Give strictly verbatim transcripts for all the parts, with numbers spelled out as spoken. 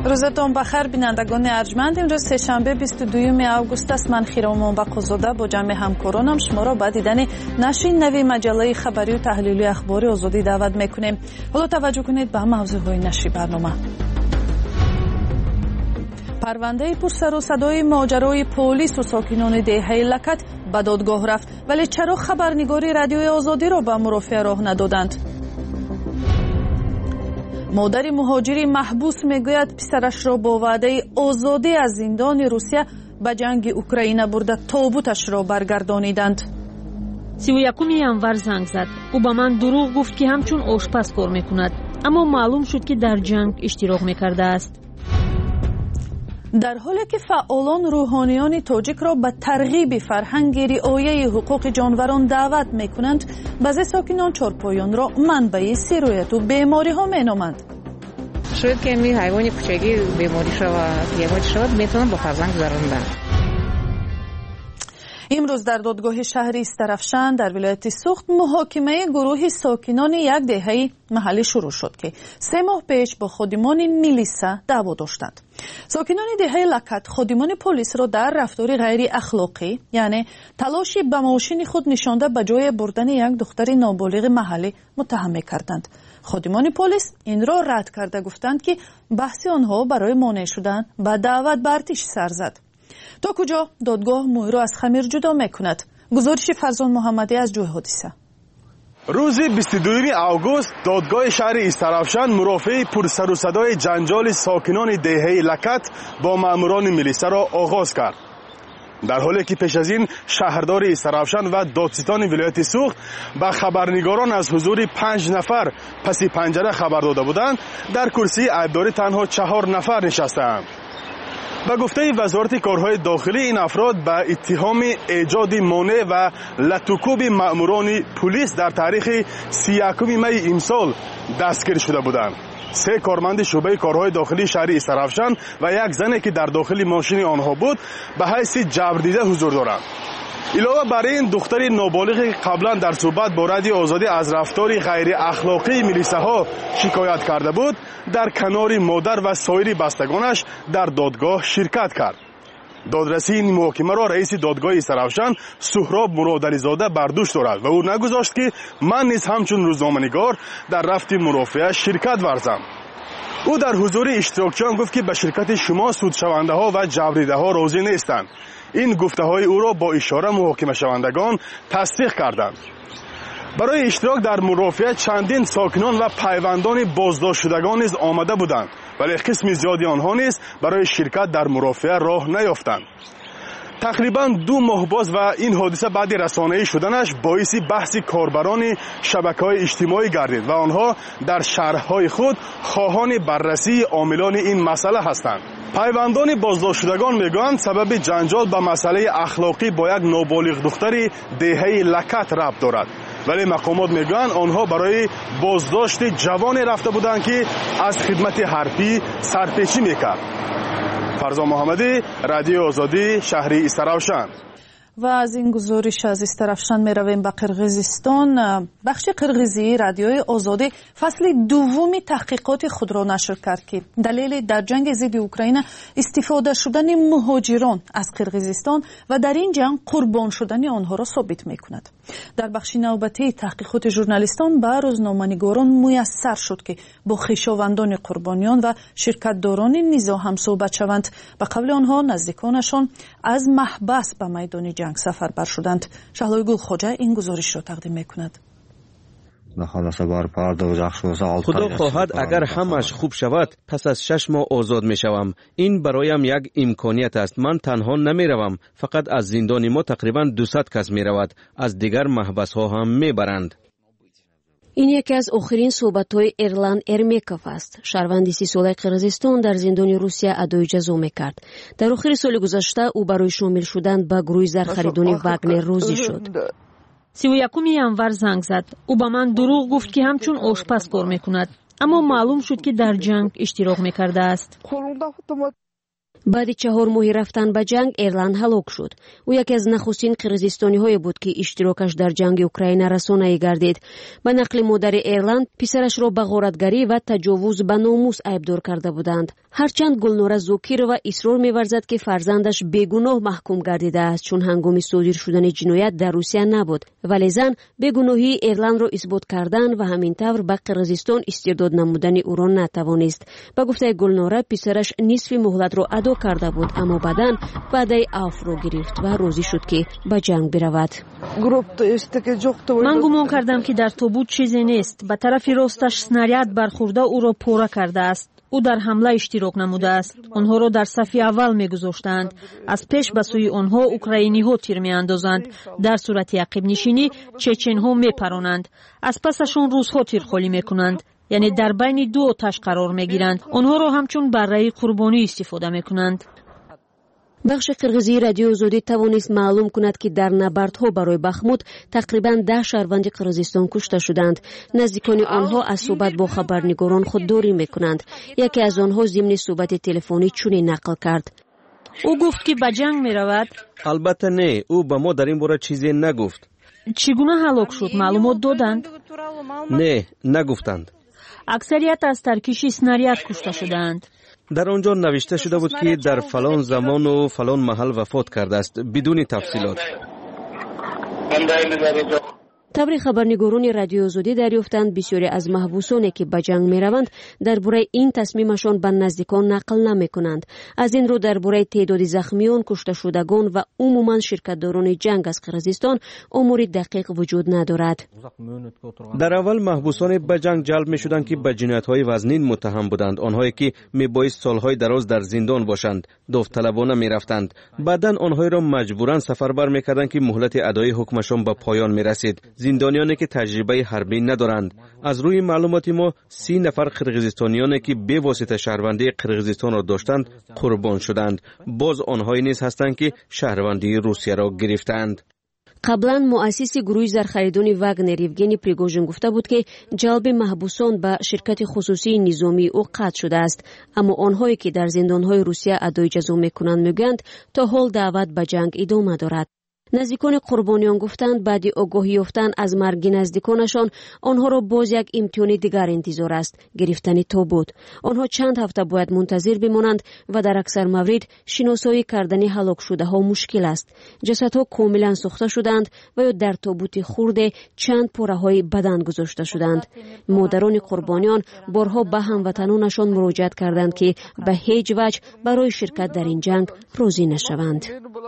روزتون بخیر بینندگان ارجمند. امروز سه‌شنبه بیست و دوم آگوست است. من خیرام باقوزاده با جمع همکارانم شما را به دیدن نشر نوی مجله خبری و تحلیلی اخبار آزادی دعوت میکنیم. حالا توجه کنید به موضوعهای نشری برنامه. پرونده پرسر و صدای ماجرای پلیس و ساکنان دهه لکت به دادگاه رفت، ولی چرا خبرنگاری رادیوی آزادی را به مرافعه راه ندادند؟ مادر مهاجری محبوس میگوید پسرش را با وعده آزادی از زندان روسیه به جنگ اوکراین برده تابوتش را برگردانیدند. سی و یکم январ زنگ زد. او به من دروغ گفت که همچون آشپز کار میکند، اما معلوم شد که در جنگ اشتراک میکرده است. در حالی که فعالان روحانیان تاجیک را به ترغیب فرهنگ رعایت حقوق جانوران دعوت میکنند، بعضی ساکنان چارپایان را منبع سیرایت و بیماری ها مینامند. شاید که می حیوان کوچکی بیماری شود یا شود میتونن با فرزند گذراندن. امروز در دادگاه شهری استرافشان در ولایت سوخت محاکمه گروه ساکنان یک دهه محلی شروع شد که سه ماه پیش با خادمان میلیسا دعوا داشتند. ساکنان دهه لکت خادمان پلیس را در رفتار غیر اخلاقی، یعنی تلاشی به ماشین خود نشانده به جای بردن یک دختر نابالغ محلی متهم کردند. خادمان پلیس این را رد کرده گفتند که بحث آنها برای مانع شدن به دعوت به ارتش سر زد. تا کجا دادگاه موی را از خمیر جدا میکند؟ گزارش فرزان محمدی از جای حادثه. روز بیست و دوم آگوست دادگاه شهر استرافشان مرافعه پرسر و صدای جنجال ساکنان دهه لکت با ماموران میلیسا را آغاز کرد. در حالی که پیش از این شهردار استرافشان و دادستان ولایت سوخت به خبرنگاران از حضور پنج نفر پس پنجره خبر داده بودند، در کرسی عیبداری تنها چهار نفر نشستند. به گفته وزارت کارهای داخلی این افراد به اتهام ایجاد مانع و لطوکوب مأموران پلیس در تاریخ سی و یکم می امسال دستگیر شده بودند. سه کارمند شعبه کارهای داخلی شهر استرافشان و یک زنی که در داخل ماشین آنها بود به حیث جبردیده حضور دارند. علاوه بر این دختر نابالغ قبلا در صحبت با رادیو آزادی از رفتار غیر اخلاقی میلیساها شکایت کرده بود، در کنار مادر و سایر بستگانش در دادگاه شرکت کرد. دادرسی این محاکمه را رئیس دادگاه استرافشان سهراب مرادعلیزاده بر دوش دارد و او نگذاشت که من نیز همچون روزنامه‌نگار در رفت مرافعه شرکت ورزم. او در حضور اشتراکچیان گفت که به شرکت شما سودشونده ها و جبریده ها راضی نیستند. این گفته های او را با اشاره محاکمه شوندگان تصدیق کردند. برای اشتراک در مرافعه چندین ساکنان و پیوندان بازداشت شدگان نیز آمده بودند، ولی قسم زیادی آنها نیز برای شرکت در مرافعه راه نیافتند. تقریبا دو ماه باز و این حادثه بعد رسانه‌ای شدنش باعث بحث کاربران شبکه‌های اجتماعی گردید و آنها در شهرهای خود خواهان بررسی عاملان این مسئله هستند. پیوندان بازداشت شدگان میگویند سبب جنجال به مسئله اخلاقی با یک نابالغ دختر دهه لکت ربط دارد، ولی مقامات میگویند آنها برای بازداشت جوانی رفته بودند که از خدمت حرفی سرپیچی میکرد. فرزان محمدی، رادیو آزادی، شهر استرافشان. و از این گزارش از استرافشان می رویم به قرقیزستان. بخش قرقیزی رادیوی آزادی فصل دومی تحقیقات خود را نشر کرد که دلیل در جنگ ضد اوکراین استفاده شدن مهاجران از قرقیزستان و در این جنگ قربان شدن آنها را ثابت می کند. در بخش نوبتی تحقیقات ژورنالیستان به روزنامه‌نگاران میسر شد که با خویشاوندان قربانیان و شرکتداران نزاع هم صحبت شوند. به قول آنها نزدیکانشان از محبس به میدان جنگ سفر بر شدند. شهلای گل خوجه این گزارش را تقدیم میکند. خدا خواهد اگر همش خوب شود پس از شش ماه آزاد می شوم. این برایم یک امکانیت است. من تنها نمی روم، فقط از زندان ما تقریبا دویست کس می رود. از دیگر محبس ها هم می برند. این یکی از آخرین صحبت‌های ایرلان ارمیکوف است. شهروند سی ساله قرقیزستان در زندان روسیه ادعای جزا می‌کرد. در آخر سال گذشته او برای شامل شدن به گروه زرخریدان واگنر راضی شد. سی و یکم январ زنگ زد. او به من دروغ گفت که همچون آشپز کار می‌کند، اما معلوم شد که در جنگ اشتراک می‌کرده است. баъди чаҳор моҳи рафтан ба ҷанг Эрлан ҳалок шуд. ӯ яке аз нахустин қирғизистониҳое буд ки иштирокаш дар ҷанги Украина расонае гардид. ба нақли модари Эрлан, писарашро ба ғоратгарӣ ва таҷовуз ба номус айбдор карда буданд. ҳарчанд Гулнора Зокирова исрор меварзад ки фарзандаш бегуноҳ маҳкум гардидааст, чун ҳангоми содир шудани ҷиноят дар Русия набуд. вале зан бегуноҳии Эрланро исбот кардан ва ҳамин тавр ба Қирғизистон истирдод намудани ӯро натавонист. ба гуфтаи Гулнора, писараш нисфи муҳлатро адо карда буд, аммо баъдан ваъдаи авфро гирифт ва розӣ шуд ки ба ҷанг биравад. ман гумон кардам ки дар тобут чизе нест. ба тарафи росташ снаряд бархӯрда ӯро пора кардааст. ӯ дар ҳамла иштирок намудааст. онҳоро дар сафи аввал мегузоштанд. аз пеш ба сӯи онҳо украиниҳо тир меандозанд. дар сурати ақибнишинӣ чеченҳо мепаронанд. аз пасашон русҳо тирхолӣ мекунанд. яъне дар байни ду оташ қарор мегиранд. онҳоро ҳамчун барраи қурбонӣ истифода мекунанд. бахши қирғизии радиои озодӣ тавонист маълум кунад ки дар набардҳо барои Бахмут тақрибан даҳ шаҳрванди Қирғизистон кушта шуданд. наздикони онҳо аз суҳбат бо хабарнигорон худдорӣ мекунанд. яке аз онҳо зимни суҳбати телефонӣ чунин нақл кард: ӯ гуфт ки ба ҷанг меравад. албатта не, ӯ ба мо дар ин бора чизе нагуфт. чӣ гуна ҳалок шуд? маълумот доданд? не, нагуфтанд. аксарiyat аз таркиши снаряд кушта шудаанд. дар он ҷо навишта шуда буд ки дар фалон замону фалон маҳал вафот кардааст, бидуни тафсилот. таври хабарнигорони радиои озодӣ дарёфтанд, бисёре аз маҳбусоне ки ба ҷанг мераванд дар бораи ин тасмимашон ба наздикон нақл намекунанд. аз ин рӯ дар бораи теъдоди захмиён, кушташудагон ва умуман ширкатдорони ҷанг аз Қирғизистон омори дақиқ вуҷуд надорад. дар аввал маҳбусоне ба ҷанг ҷалб мешуданд ки ба ҷиноятҳои вазнин муттаҳам буданд, онҳое ки мебоист солҳои дароз дар зиндон бошанд, довталабона мерафтанд. баъдан онҳоеро маҷбуран сафарбар мекарданд ки муҳлати адои ҳукмашон ба поён мерасид. зиндониёне ки таҷрибаи ҳарбӣ надоранд. аз рӯи маълумоти мо си нафар қирғизистониёне ки бевосита шаҳрвандии Қирғизистонро доштанд қурбон шуданд. боз онҳое низ ҳастанд ки шаҳрвандии Русияро гирифтанд. қаблан муассиси гурӯҳи зархаридони Вагнер Евгений Пригожин гуфта буд ки ҷалби маҳбусон ба ширкати хусусии низомии ӯ қатъ шудааст, аммо онҳое ки дар зиндонҳои Русия адои ҷазо мекунанд мегӯянд, то ҳол даъват ба ҷанг идома дорад. наздикони қурбониён гуфтанд, баъди огоҳӣ ёфтан аз марги наздиконашон, онҳоро боз як имтиҳони дигар интизор аст: гирифтани тобут. онҳо чанд ҳафта бояд мунтазир бимонанд ва дар аксар маврид шиносоӣ кардани ҳалокшудаҳо мушкил аст. ҷасадҳо комилан сӯхта шуданд ва ё дар тобути хурде чанд пораҳои бадан гузошта шуданд. модарони қурбониён борҳо ба ҳамватанонашон муроҷиат карданд ки ба ҳеҷ ваҷҳ барои ширкат дар ин ҷанг розӣ нашаванд.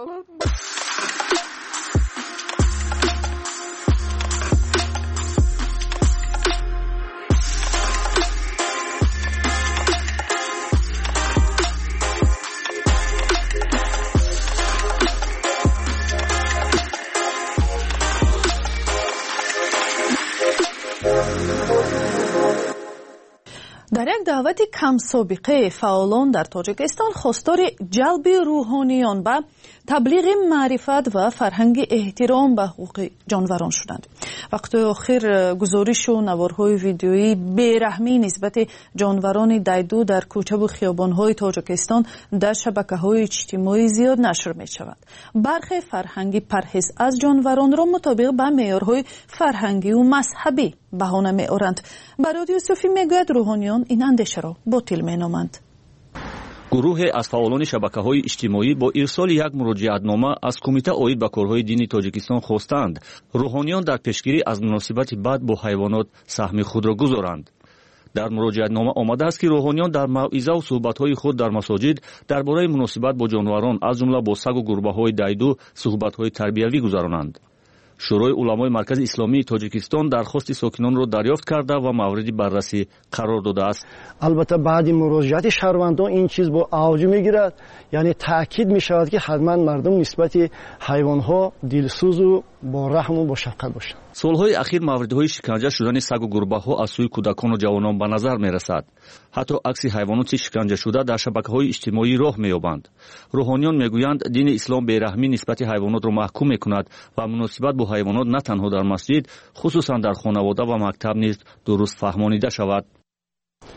дар як даъвати камсобиқа фаъолон дар Тоҷикистон хостори ҷалби рӯҳониён ба таблиғи маърифат ва фарҳанги эҳтиром ба ҳуқуқи ҷонварон шуданд. вақтҳои охир гузоришу наворҳои видеои бераҳмии нисбати ҷонварони дайду дар кӯчаву хиёбонҳои Тоҷикистон дар шабакаҳои иҷтимоӣ зиёд нашр мешавад. бархе фарҳанги парҳез аз ҷонваронро мутобиқ ба меъёрҳои фарҳангию мазҳабӣ баҳона меоранд. бароди Юсуфӣ мегӯяд рӯҳониён ин андешаро ботил меноманд. гурӯҳе аз фаъолони шабакаҳои иҷтимоӣ бо ирсоли як муроҷиатнома аз Кумита оид ба корҳои дини Тоҷикистон хостанд рӯҳониён дар пешгирӣ аз муносибати бад бо ҳайвонот саҳми худро гузоранд. дар муроҷиатнома омадааст ки рӯҳониён дар мавъизаву суҳбатҳои худ дар масоҷид дар бораи муносибат бо ҷонварон, аз ҷумла бо сагу гурбаҳои дайду, суҳбатҳои тарбиявӣ гузаронанд. шӯрои уламои маркази исломии Тоҷикистон дархости сокинонро дарёфт карда ва мавриди баррасӣ қарор додааст. албатта баъди муроҷиати шаҳрвандон ин чиз бо авҷ мегирад, яъне таъкид мешавад ки ҳатман мардум нисбати ҳайвонҳо дилсӯзу бо раҳму бо шафқат бошанд. солҳои ахир мавридҳои шиканҷа шудани сагу гурбаҳо аз сӯи кӯдакону ҷавонон ба назар мерасад. ҳатто акси ҳайвоноти шиканҷашуда дар шабакаҳои иҷтимоӣ роҳ меёбанд. рӯҳониён мегӯянд, дини ислом бераҳмӣ нисбати ҳайвонотро маҳкум мекунад ва муносибат бо ҳайвонот на танҳо дар масҷид, хусусан дар хонавода ва мактаб низ дуруст фаҳмонида шавад.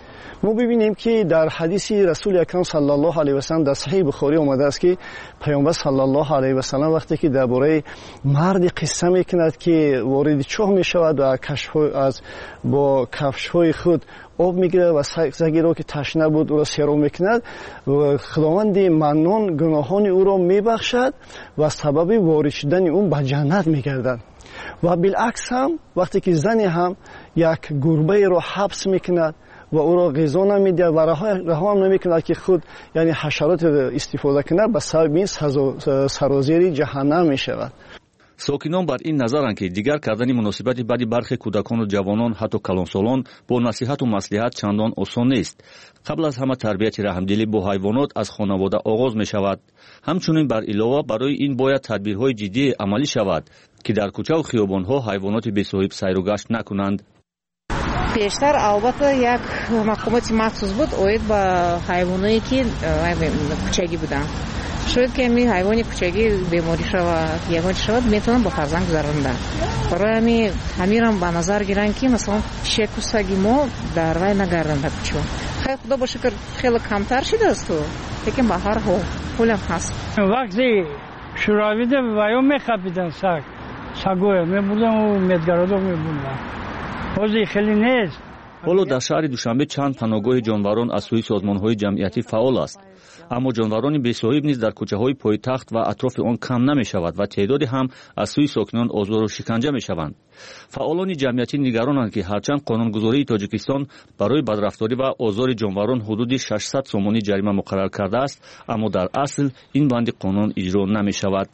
ما ببینیم که در حدیث رسول اکرم صلی الله علیه و سلم در صحیح بخاری آمده است که پیامبر صلی الله علیه و سلم وقتی که درباره مرد قصه میکند که وارد چاه میشود و کشف از با کفش‌های خود آب میگیره و سگی را که تشنه بود او را سیراب میکند و خداوند منان گناهان او را میبخشد و سبب وارد شدن اون به جنت میگردد. و بالعکس هم وقتی که زنی هم یک گربه را حبس میکند و او را غذا نمیده و رها هم نمیکند که خود یعنی حشرات استفاده کنه، به سبب این سرازیر جهنم میشود. سокинон бар ин назаранд ки дигар кардани муносибати баъди бархе кӯдакону ҷавонон ҳатто калонсолон бо насиҳату маслиҳат чандон осон нест. қабл аз ҳама тарбияти раҳмдилӣ бо ҳайвонот аз хонавода оғоз мешавад. ҳамчунин бар илова барои ин бояд тадбирҳои ҷиддие амалӣ шавад ки дар кӯчаву хиёбонҳо ҳайвоноти бесоҳиб сайру гашт накунанд. пештар албатта як мақомоти махсус буд оид ба ҳайвоное ки кӯчагӣ буданд. шояд ки ами ҳайвони кӯчагӣ беморӣ шавад ягон чӣ шавад метавонад ба фарзанд гузарондан. барои ами ҳамирам ба назар гиранд ки масалан шеку саги мо дар вай нагарданд ба кӯча. хайр худо ба шукр хеле камтар шидаасту, лекин ба ҳар ҳол ҳолам ҳаст. вақти шӯравида ваё мехапидан саг сагое мебурдан у медгародо мебурдан. ҳозир хеле нест. ҳоло дар шаҳри душанбе чанд паноҳгоҳи ҷонварон аз сӯи созмонҳои ҷамъиятӣ фаъол аст. аммо ҷонварони бесоҳиб низ дар кӯчаҳои пойтахт ва атрофи он кам намешавад ва теъдоде ҳам аз сӯи сокинон озору шиканҷа мешаванд. фаъолони ҷамъиятӣ нигаронанд ки ҳарчанд қонунгузории тоҷикистон барои бадрафторӣ ва озори ҷонварон ҳудуди шашсад сомонӣ ҷарима муқаррар кардааст, аммо дар асл ин банди қонун иҷро намешавад.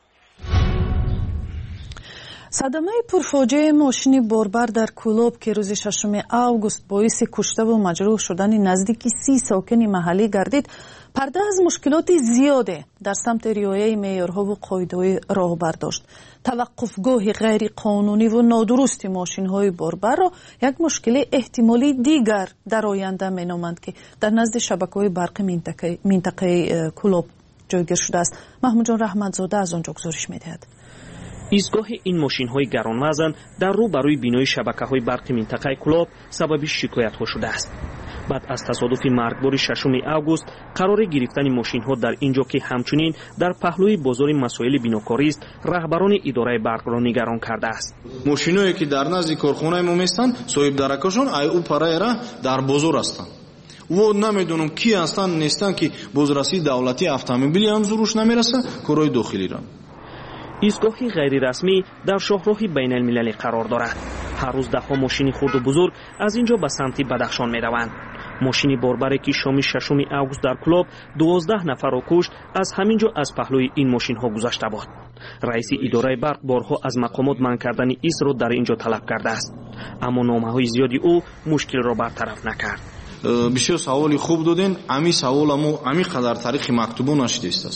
садамаи пурфоҷиаи мошини борбар дар Кӯлоб ки рӯзи шашуми август боиси куштаву маҷрӯҳ шудани наздики си сокини маҳаллӣ гардид, парда аз мушкилоти зиёде дар самти риояи меъёрҳову қоидаҳои роҳ бардошт. таваққуфгоҳи ғайриқонуниву нодурусти мошинҳои борбарро як мушкили эҳтимолии дигар дар оянда меноманд ки дар назди шабакаҳои барқи минтақаи Кӯлоб ҷойгир шудааст. маҳмуҷон раҳматзода аз он ҷо гузориш медиҳад. ایستگاه این ماشین‌های گرانوزن در رو برای بینایی شبکه‌های برقی منطقه کلاب سبب شکایت‌ها شده است. بعد از تصادف مرگبار ششم آگوست قرار گرفتن ماشین‌ها در اینجا که همچنین در پهلوی بازار مسائل بیناکاری است، رهبران اداره برق را نگران کرده است. ماشینایی که در نزد کارخانه ما هستند، صاحب درکشان ای او پرای را در بازار هستند. و نمیدونم کی هستند نیستند که بازرسی دولتی автомобили هم زروش نمیرسه کارهای داخلی را. ایستگاهی غیر رسمی در شاهراه بین المللی قرار دارد. هر روز ده ها ماشین خرد و بزرگ از اینجا به سمت بدخشان می روند. ماشین باربری که شام ششم آگوست در کلاب دوازده نفر را کشت از همینجا از پهلوی این ماشین ها گذشته بود. رئیس اداره برق بارها از مقامات منع کردن ایست را در اینجا طلب کرده است، اما نامه های زیادی او مشکل را برطرف نکرد. بسیار سوالی خوب دادین. امی سوالمو امی قدر تاریخ مکتوبو نشده است.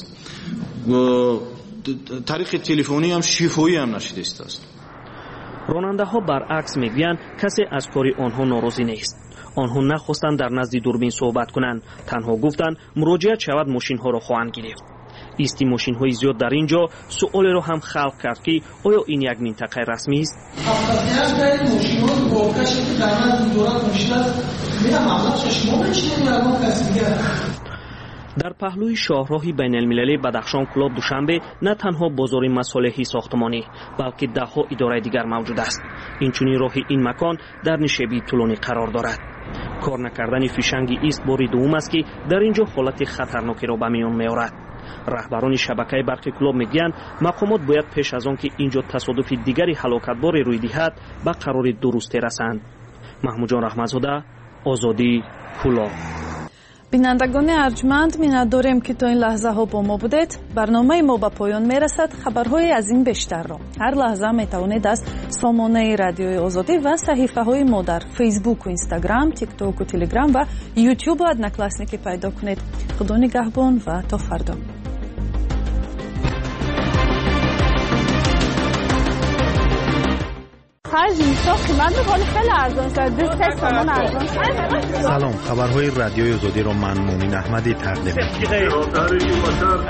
تاریخ تلفنی هم شفاهی هم نشده است. راننده ها برعکس میگویند کسی از کاری آنها ناراضی نیست. آنها نخواستند در نزد دوربین صحبت کنند، تنها گفتند مراجعت شود ماشین ها را خواهند گرفت. ایستی ماشین های زیاد در اینجا سؤال را هم خلق کرد که آیا این یک منطقه رسمی است؟ در پهلوی شاهراه بین المللی بدخشان کلاب دوشنبه نه تنها بازار مصالحی ساختمانی بلکه ده ها اداره دیگر موجود است. اینچنین راه این مکان در نشیبی طولانی قرار دارد. کار نکردن فیشنگ ایست باری دوم است که در اینجا حالت خطرناکی را به میان میآورد. رهبران شبکه برق کلاب میگویند مقامات باید پیش از آن که اینجا تصادف دیگری هلاکتبار روی دهد به قرار درستی رسند. محمودجان رحمتزاده، آزادی، کلاب. بینندگان ارجمند می‌نداریم که تا این لحظه ها با ما بودید. برنامه ما به پایان میرسد. خبرهای از این بیشتر را هر لحظه میتوانید از سامانه رادیوی آزادی و صحیفه های ما در فیسبوک و اینستاگرام، تیک توک و تلگرام و یوتیوب و ادناکلاسنیکی پیدا کنید. خدا نگهبان و تا فردا. سلام، خبرهای رادیوی آزادی را من مومن احمدی تقدیم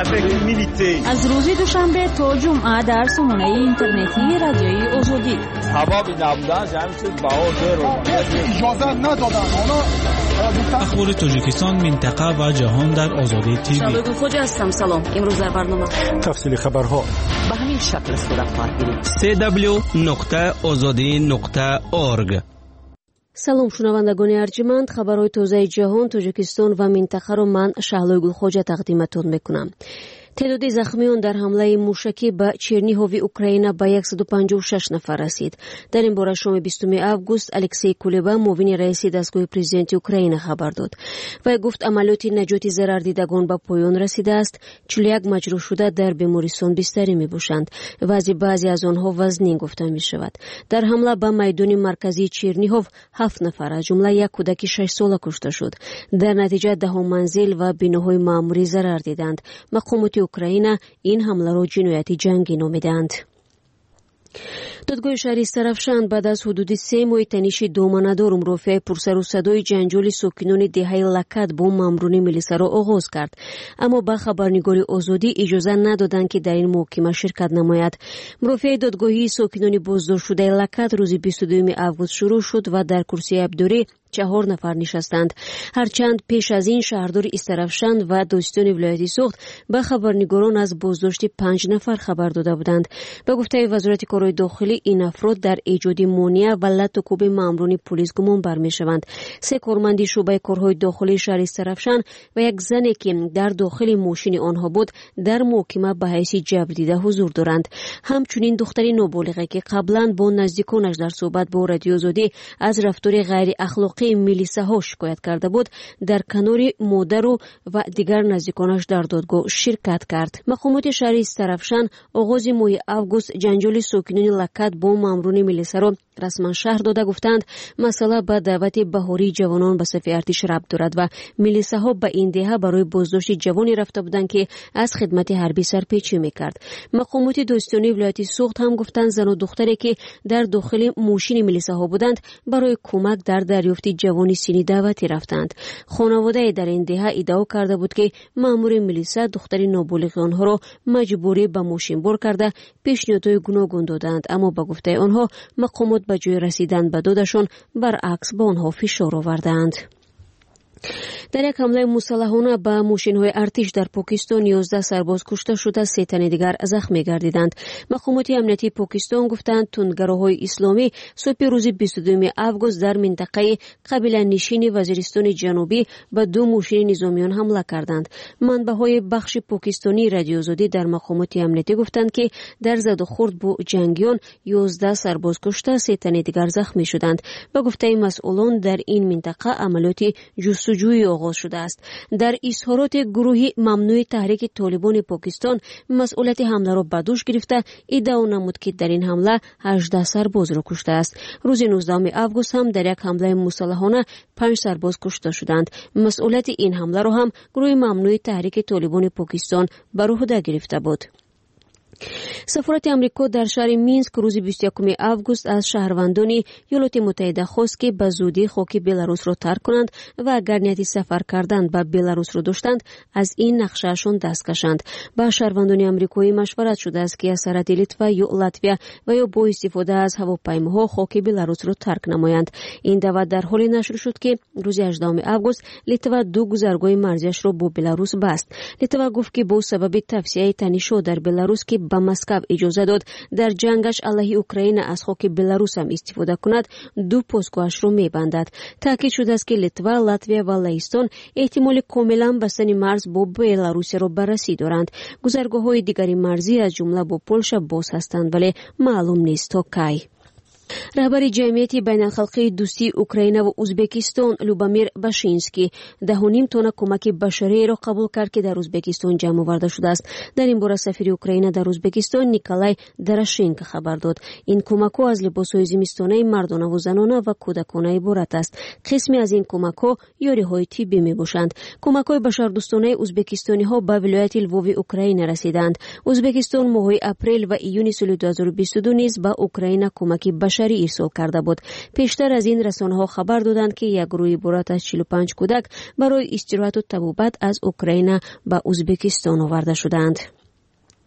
از روز دوشنبه تا جمعه در سامانه اینترنتی رادیوی آزادی. کبابی نبودن همین چیز بهار داره اجازه ندادن اونا. اخبار تاجیکستان، منطقه و جهان در آزادی تیوی. شبگون خوجا هستم. سلام. امروز در برنامه تفصیل خبرها به همین شکل صورت خواهد گرفت. دبلیو نقطه آزادی نقطه اورگ. салом шунавандагони арҷиманд, хабарҳои тозаи ҷаҳон, тоҷикистон ва минтақаро ман Шаҳлои Гулхоҷа тақдиматон мекунам. تعداد زخمیان در حمله موشکی به چرنیهوی اوکراین به صد و پنجاه و شش نفر رسید. در این باره شام بیستم آگوست الکسی کولبا معاون رئیس دستگاه پرزیدنت اوکراین خبر داد. و گفت عملیات نجات ضرر دیدگان به پایان رسیده است. چهل و یک مجروح شده در بیمارستان بستری میباشند و از بعضی از آنها وزنی گفته می شود. در حمله به میدان مرکزی چرنیهو هفت نفر از جمله یک کودک شش ساله کشته شد. در نتیجه ده منزل و بناهای معمولی ضرر دیدند. مقامات اوکراین این حمله را جنایت جنگی نامیدند. دادگاه شهری استرافشان بعد از حدود سه ماه تنش دامنه‌دار مرافع پرسر و صدای جنجال ساکنان دهه لکت با ماموران ملیسا را آغاز کرد، اما به خبرنگار آزادی اجازه ندادند که در این محکمه شرکت نماید. مرافع دادگاهی ساکنان بازداشت شده لکت روز بیست و دو آگوست شروع شد و در کرسی عبداری چهار نفر نشستند. هرچند پیش از این شهردار استرافشان و داستان ولایتی سوخت به خبرنگاران از بازداشت پنج نفر خبر داده بودند. به گفته وزارت کارهای داخلی این افراد در ایجاد مانع و لط و کوب ماموران پلیس گمان برمی‌شوند. سه کارمند شعبه کارهای داخلی شهر استرافشان و یک زنی که در داخل ماشین آنها بود در محکمه به حیث جبر دیده حضور دارند. همچنین دختری نابالغه که قبلا با نزدیکانش در صحبت با رادیو آزادی از رفتار غیر اخلاقی ملیساها شکایت کرده بود، در کنار مادر و دیگر نزدیکانش در دادگاه شرکت کرد. مقامات شهر استرافشان آغاز ماه آگوست جنجال ساکنان لکت با ماموران ملیسا را رسما شهر داده گفتند مسئله به دعوت بهاری جوانان به صف ارتش ربط دارد و ملیساها به این دهه برای بازداشت جوانی رفته بودند که از خدمت حربی سرپیچی میکرد. مقامات داستانی ولایت سوخت هم گفتند زن و دختری که در داخل ماشین ملیساها بودند برای کمک در دریافت جوانی سینی دعوتی رفتند. خانواده در این دهه ادعا کرده بود که مأمور ملیسا دختر نابالغ آنها را مجبوری به ماشین بار کرده پیشنهادهای گوناگون دادند، اما به گفته آنها مقامات به جای رسیدن به دادشان برعکس به آنها فشار آوردند. در یک حمله مسلحانه به ماشین‌های ارتش در پاکستان یازده سرباز کشته شده، سه تن دیگر زخمی گردیدند. مقامات امنیتی پاکستان گفتند تندگراهای اسلامی صبح روز بیست و دو آگوست در منطقه قبیله نشین وزیرستان جنوبی به دو ماشین نظامیان حمله کردند. منبع‌های بخش پاکستانی رادیو آزادی در مقامات امنیتی گفتند که در زد و خورد با جنگیان یازده سرباز کشته، سه تن دیگر زخمی شدند. به گفته مسئولان در این منطقه عملیات جستجوی آغاز شده است. در اظهارات گروهی ممنوع تحریک طالبان پاکستان مسئولیت حمله را به دوش گرفته ادعا نمود که در این حمله هجده سرباز را کشته است. روز نوزدهم آگوست هم در یک حمله مسلحانه پنج سرباز کشته شدند. مسئولیت این حمله را هم گروه ممنوع تحریک طالبان پاکستان بر عهده گرفته بود. سفارت امریکا در شهر مینسک روز بیست و یک آگوست از شهروندان ایالات متحده خواست که به زودی خاک بلاروس را ترک کنند و اگر نیت سفر کردن به بلاروس را داشتند از این نقشهشان دست کشند. به شهروندان امریکایی مشورت شده است که از سرحد لیتوا یا لاتویا و یا با استفاده از هواپیماها خاک بلاروس را ترک نمایند. این دعوت در حالی نشر شد که روز هجدهم آگوست لیتوا دو گذرگاه مرزیش را با بلاروس بست. لیتوا گفت که با سبب توسعه تنش‌ها در بلاروس که به مسکو اجازه داد در جنگش علیه اوکراین از خاک بلاروس هم استفاده کند، دو پاسگاهش را می‌بندد. تاکید شده است که لیتوا، لاتویا و لهستان احتمال کاملا بستن مرز با بلاروس را بررسی دارند. گذرگاه‌های دیگری مرزی از جمله با پولش باز هستند ولی معلوم نیست تا کی. رهبر جمعیت بین الخلقی دوستی اوکراین و ازبکستان لوبامیر باشینسکی ده و نیم تن کمک بشری را قبول کرد که در ازبکستان جمع آورده شده است. در این باره سفیر اوکراین در ازبکستان نیکولای دراشنکو خبر داد. این کمک‌ها از لباس‌های زمستانه مردانه و زنانه و کودکانه عبارت است. قسمی از این کمک‌ها یاری‌های طبی می‌باشند. کمک‌های بشردوستانه ازبکستانی‌ها به ولایت لووی اوکراین رسیدند. ازبکستان ماه اپریل و ایون سال دو هزار و بیست و دو نیز به اوکراین کمک بشری ارسال کرده بود. پیشتر از این رسانه‌ها خبر دادند که یک گروه عبارت از چهل و پنج کودک برای استراحت و طبابت از اوکراین به ازبکستان آورده شدند.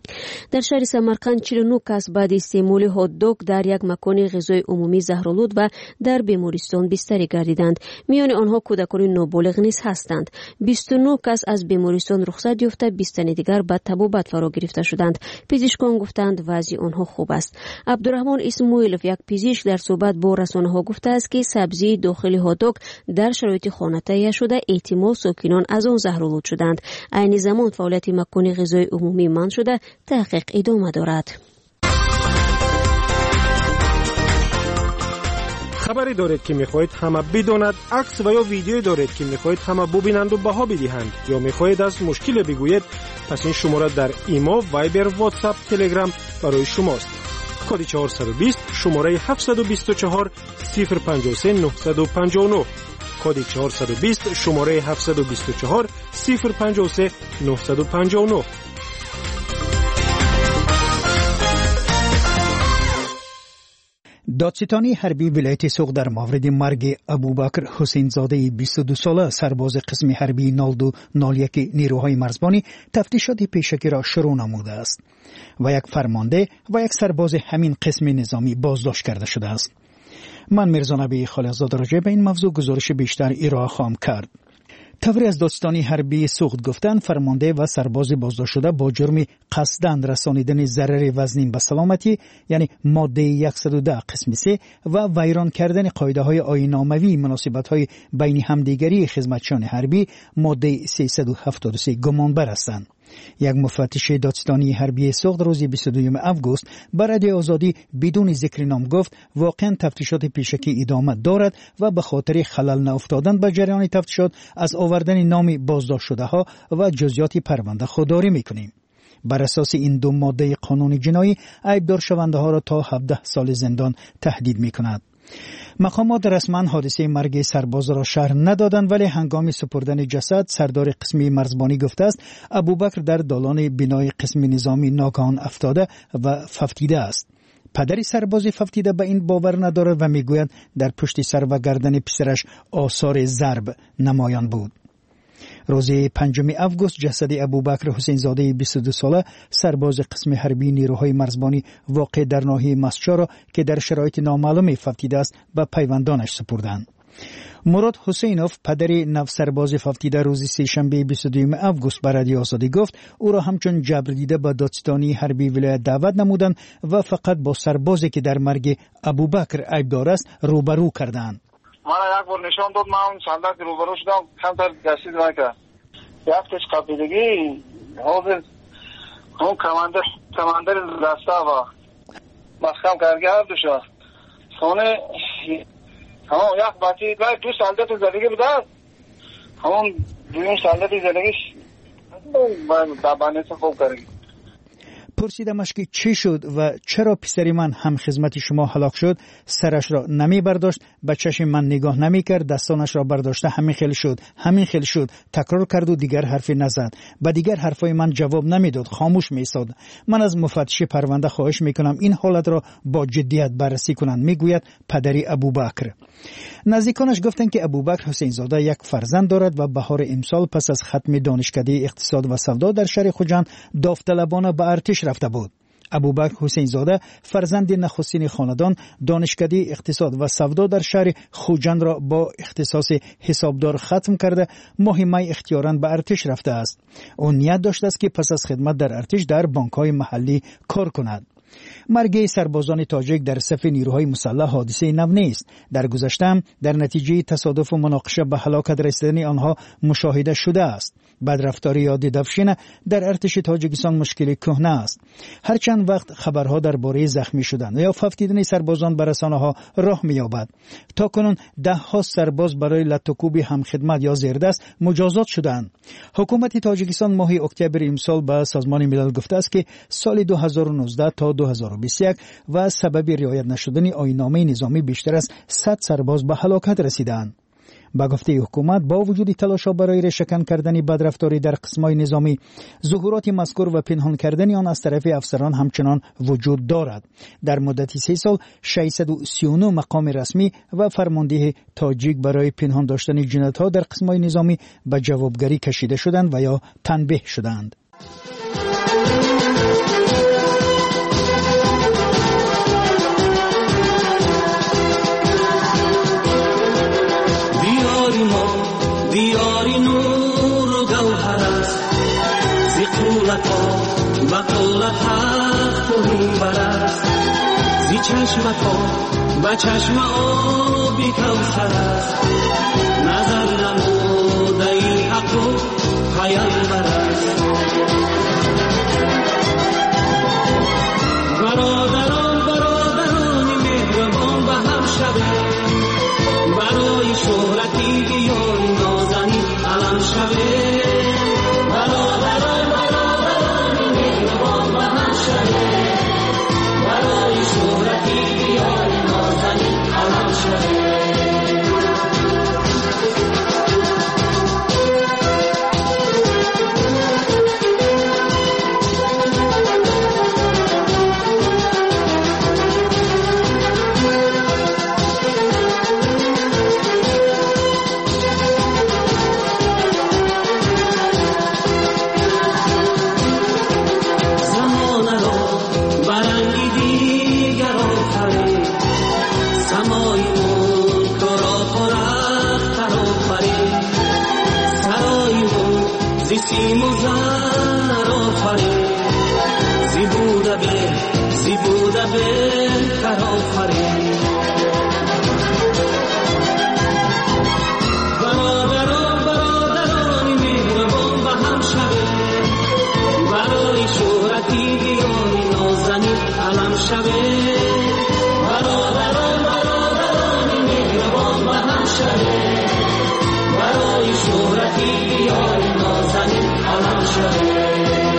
در شهر سمرقند چهل و نه کس بعد استعمال هات دوگ در یک مکان غذای عمومی زهرآلود و در بیمارستان بستری گردیدند. میان آنها کودکان نابالغ نیز هستند. بیست و نه کس از بیمارستان رخصت یافته، بیست تن دیگر به تبابت فرا گرفته شدند. پزشکان گفتند وضع آنها خوب است. عبدالرحمن اسماعیلوف یک پزشک در صحبت با رسانه‌ها گفته است که سبزی داخل هات دوگ در شرایط خانه تهیه شده، احتمال ساکنان از آن زهرآلود شدند. عین زمان فعالیت مکان غذای عمومی منع شده، تحقیق ادامه دارد. خبری دارید که میخواهید همه بداند، عکس و یا ویدیو دارید که میخواهید همه ببینند و بها بدهند، یا میخواهید از مشکل بگویید، پس این شماره در ایمو، وایبر، واتساپ، تلگرام برای شماست. کد چهارصد و بیست شماره هفتصد و بیست و چهار صفر پنجاه و سه نهصد و پنجاه و نه. کد چهارصد و بیست شماره هفتصد و بیست و چهار صفر پنجاه و سه نهصد و پنجاه و نه. دادستانی حربی ولایت سوق در مورد مرگ ابوبکر حسین زاده بیست و دو ساله سرباز قسم حربی نود و دو نود و یک نیروهای مرزبانی تفتیشات پیشکی را شروع نموده است و یک فرمانده و یک سرباز همین قسم نظامی بازداشت کرده شده است. من میرزا نبی خالقزاده راجع به این موضوع گزارش بیشتر ارائه خواهم کرد. تبری از دادستانی حربی سوخت گفتن فرمانده و سرباز بازداشت شده با جرم قصداً رسانیدن ضرر وزنی به سلامتی یعنی ماده صد و ده قسم سه و ویران کردن قاعده های آیین‌ناموی مناسبت های بین همدیگری خدمتچیان حربی ماده سیصد و هفتاد و سه گمانبر هستند. یک مفتش دادستانی حربی سوخت روز بیست و دوم آگوست بر رادیو آزادی بدون ذکر نام گفت واقعا تفتیشات پیشکی ادامه دارد و به خاطر خلل نیفتادن به جریان تفتیشات از آوردن نام بازداشت شده ها و جزئیات پرونده خودداری میکنیم. بر اساس این دو ماده قانون جنایی عیبدار شونده ها را تا هفده سال زندان تهدید میکند. مقامات رسما حادثه مرگ سرباز را شرح ندادند، ولی هنگام سپردن جسد سردار قسم مرزبانی گفته است ابوبکر در دالان بنای قسم نظامی ناگهان افتاده و ففتیده است. پدری سرباز ففتیده به این باور ندارد و میگوید در پشت سر و گردن پسرش آثار ضرب نمایان بود. روز پنجم آگوست جسد ابوبکر حسین زاده بیست و دو ساله سرباز قسم حربی نیروهای مرزبانی واقع در ناحیه مسجد را که در شرایط نامعلوم ففتیده است به پیوندانش سپردند. مراد حسینوف پدر نو سرباز ففتیده روز سه‌شنبه بیست و دوم آگوست بر رادیو آزادی گفت او را همچون جبر دیده به دادستانی حربی ولایت دعوت نمودند و فقط با سربازی که در مرگ ابوبکر عیبدار است روبرو کردند. من یک بار نشان داد، من اون صندوق روبرو شدم، کمتر دستید نکرد. یک کش قبیلگی حاضر اون کماندر کماندر دسته و مسکم کارگر دوشا سونه همون یک باتی دو سالده زندگی بوده، همون دویم سالده زندگیش دبانه خوب کردی. پرسیدمش که چی شد و چرا پسری من هم خدمت شما هلاک شد. سرش را نمی برداشت، به چشم من نگاه نمی کرد، دستانش را برداشته همین خیلی شد همین خیلی شد تکرار کرد و دیگر حرفی نزد. به دیگر حرفای من جواب نمیداد، خاموش می ایستاد. من از مفتش پرونده خواهش می کنم این حالت را با جدیت بررسی کنند، میگوید پدری ابوبکر. نزدیکانش گفتند که ابوبکر حسین زاده یک فرزند دارد و بهار امسال پس از ختم دانشکده اقتصاد و سودا در شهر خوجند داوطلبانه به ارتش رفته بود. ابوبکر حسین زاده فرزند نخستین خاندان دانشکده اقتصاد و سودا در شهر خوجند را با اختصاص حسابدار ختم کرده ماه می اختیاراً به ارتش رفته است. او نیت داشته است که پس از خدمت در ارتش در بانک‌های محلی کار کند. مرگ سربازان تاجیک در صف نیروهای مسلح حادثه نو نیست. در گذشته در نتیجه تصادف و مناقشه به هلاکت رسیدن آنها مشاهده شده است. بدرفتاری یا دیدفشین در ارتش تاجیکستان مشکل کهنه است. هر چند وقت خبرها درباره زخمی شدن یا ففتیدن سربازان به رسانه‌ها راه می‌یابد. تا کنون ده ها سرباز برای لطوکوب همخدمت یا زیردست مجازات شدند. حکومت تاجیکستان ماه اکتبر امسال به سازمان ملل گفته است که سال دو هزار و نوزده تا دو هزار و بیست و یک و سبب رعایت نشدن آیین‌نامه نظامی بیشتر از صد سرباز به هلاکت رسیدند. با گفته حکومت با وجود تلاش‌ها برای رشکن کردن بدرفتاری در قسم‌های نظامی، ظهورات مذکور و پنهان کردن آن از طرف افسران همچنان وجود دارد. در مدت سه سال ششصد و سی و نه مقام رسمی و فرمانده تاجیک برای پنهان داشتن جنایت‌ها در قسم‌های نظامی به جوابگری کشیده شدند و یا تنبیه شدند. چشمتا و چشم آبی کوثر است نظر نموده ای حق و پیامبر است برادران برادرانی مهربان به هم شوید برای شهرتی بیان نازنین علم شوید برادران برادرانی مهربان به هم شوید برای شهرتی بیان نازنین علم شوید سیم و زر آفرین زیبوده به زیبوده به تر آفرین برادران برادرانی مهربان به هم شوید برای شهرتی بیانی نازنین علم شوید برادران برادرانی مهربان به هم شوید برای شهرتی بیانی نازنین علم شوید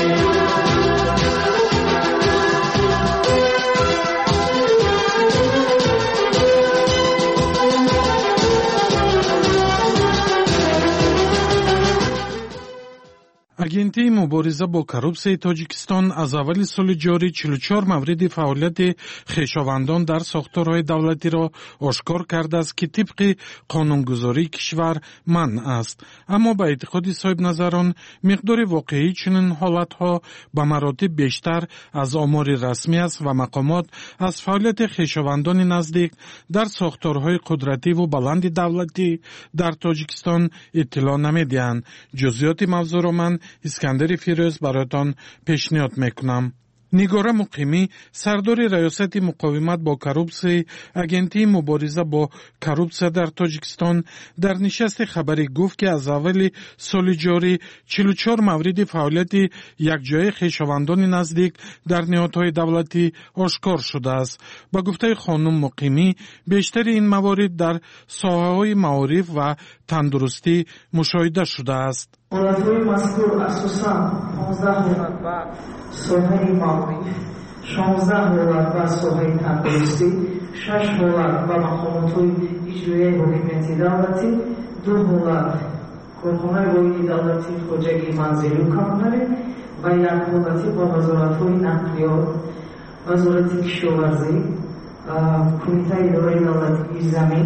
агентии мубориза бо коррупсияи тоҷикистон аз аввали соли ҷорӣ чилу чор мавриди фаъолияти хешовандон дар сохторҳои давлатиро ошкор кардааст ки тибқи қонунгузории кишвар манъ аст. аммо ба эътиқоди соҳибназарон миқдори воқеии чунин ҳолатҳо ба маротиб бештар аз омори расмӣ аст ва мақомот аз фаъолияти хешовандони наздик дар сохторҳои қудративу баланди давлатӣ дар тоҷикистон иттилоъ намедиҳанд. ҷузъиёти мавзӯъро ман искандари фирӯз бароятон пешниҳод мекунам. нигора муқимӣ сардори раёсати муқовимат бо коррупсияи агентии мубориза бо коррупсия дар тоҷикистон дар нишасти хабарӣ гуфт ки аз аввали соли ҷорӣ чилу чор мавриди фаъолияти якҷояи хешовандони наздик дар ниҳодҳои давлатӣ ошкор шудааст. ба гуфтаи хонум муқимӣ бештари ин маворид дар соҳаҳои маориф ва тандурустӣ мушоҳида шудааст. ҳолатҳои мазкур асосан понздаҳ ҳолат ба соҳаи маориф, шонздаҳ ҳолат ба соҳаи тандурустӣ, шаш ҳолат ба мақомотҳои иҷроияи ҳокимияти давлатӣ, ду ҳолат корхонаи воҳиди давлати хоҷагии манзилию коммуналӣ ва як ҳолати ба вазоратҳои нақлиёт, вазорати кишоварзӣ, кумитаи идораи давлатии замин,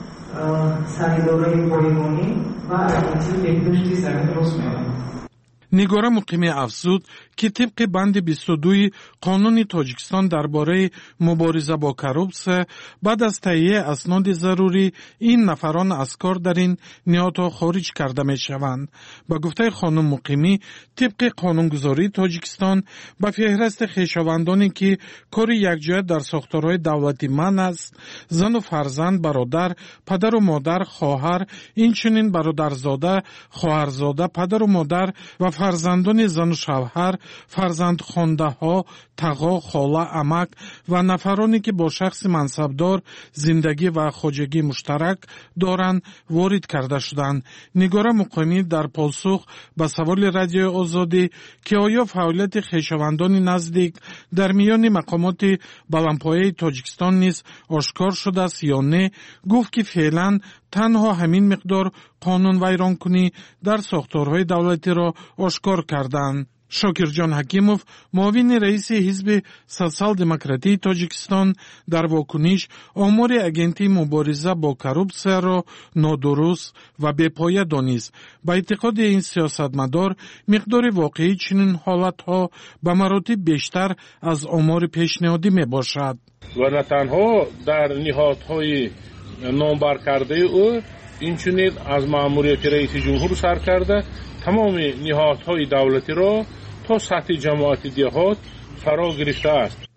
санидораи боимонӣ ва агентии беҳдошти замин рост меояд. нигора муқимӣ афзуд ки тибқи банди бисту дуи қонуни тоҷикистон дар бораи мубориза бо коррупсия баъд аз таҳияи асноди зарурӣ ин нафарон аз кор дар ин ниҳодҳо хориҷ карда мешаванд. ба гуфтаи хонум муқимӣ тибқи қонунгузории тоҷикистон ба феҳристи хешовандоне ки кори якҷоя дар сохторҳои давлатӣ манъ аст зану фарзанд бародар падару модар хоҳар инчунин бародарзода хоҳарзода падару модар ва фарзандони зану шавҳар фарзандхондаҳо тағо хола амак ва нафароне ки бо шахси мансабдор зиндагӣ ва хоҷагӣ муштарак доранд ворид карда шуданд. нигора муқимӣ дар посух ба саволи радиои озодӣ ки оё фаъолияти хешовандони наздик дар миёни мақомоти баландпояи тоҷикистон низ ошкор шудааст ё не гуфт ки феълан танҳо ҳамин миқдор қонунвайронкунӣ дар сохторҳои давлатиро ошкор карданд. шокирҷон ҳакимов муовини раиси ҳизби социал-демократии тоҷикистон дар вокуниш омори агентии мубориза бо коррупсияро нодуруст ва бепоя донист. ба эътиқоди ин сиёсатмадор миқдори воқеии чунин ҳолатҳо ба маротиб бештар аз омори пешниҳодӣ мебошад. ва на танҳо дар ниҳодҳои номбаркардаи ӯ инчунин аз маъмурияти раиси ҷумҳур сар карда тамоми ниҳодҳои давлатиро то сатҳи ҷамоати деҳот фаро гирифтааст.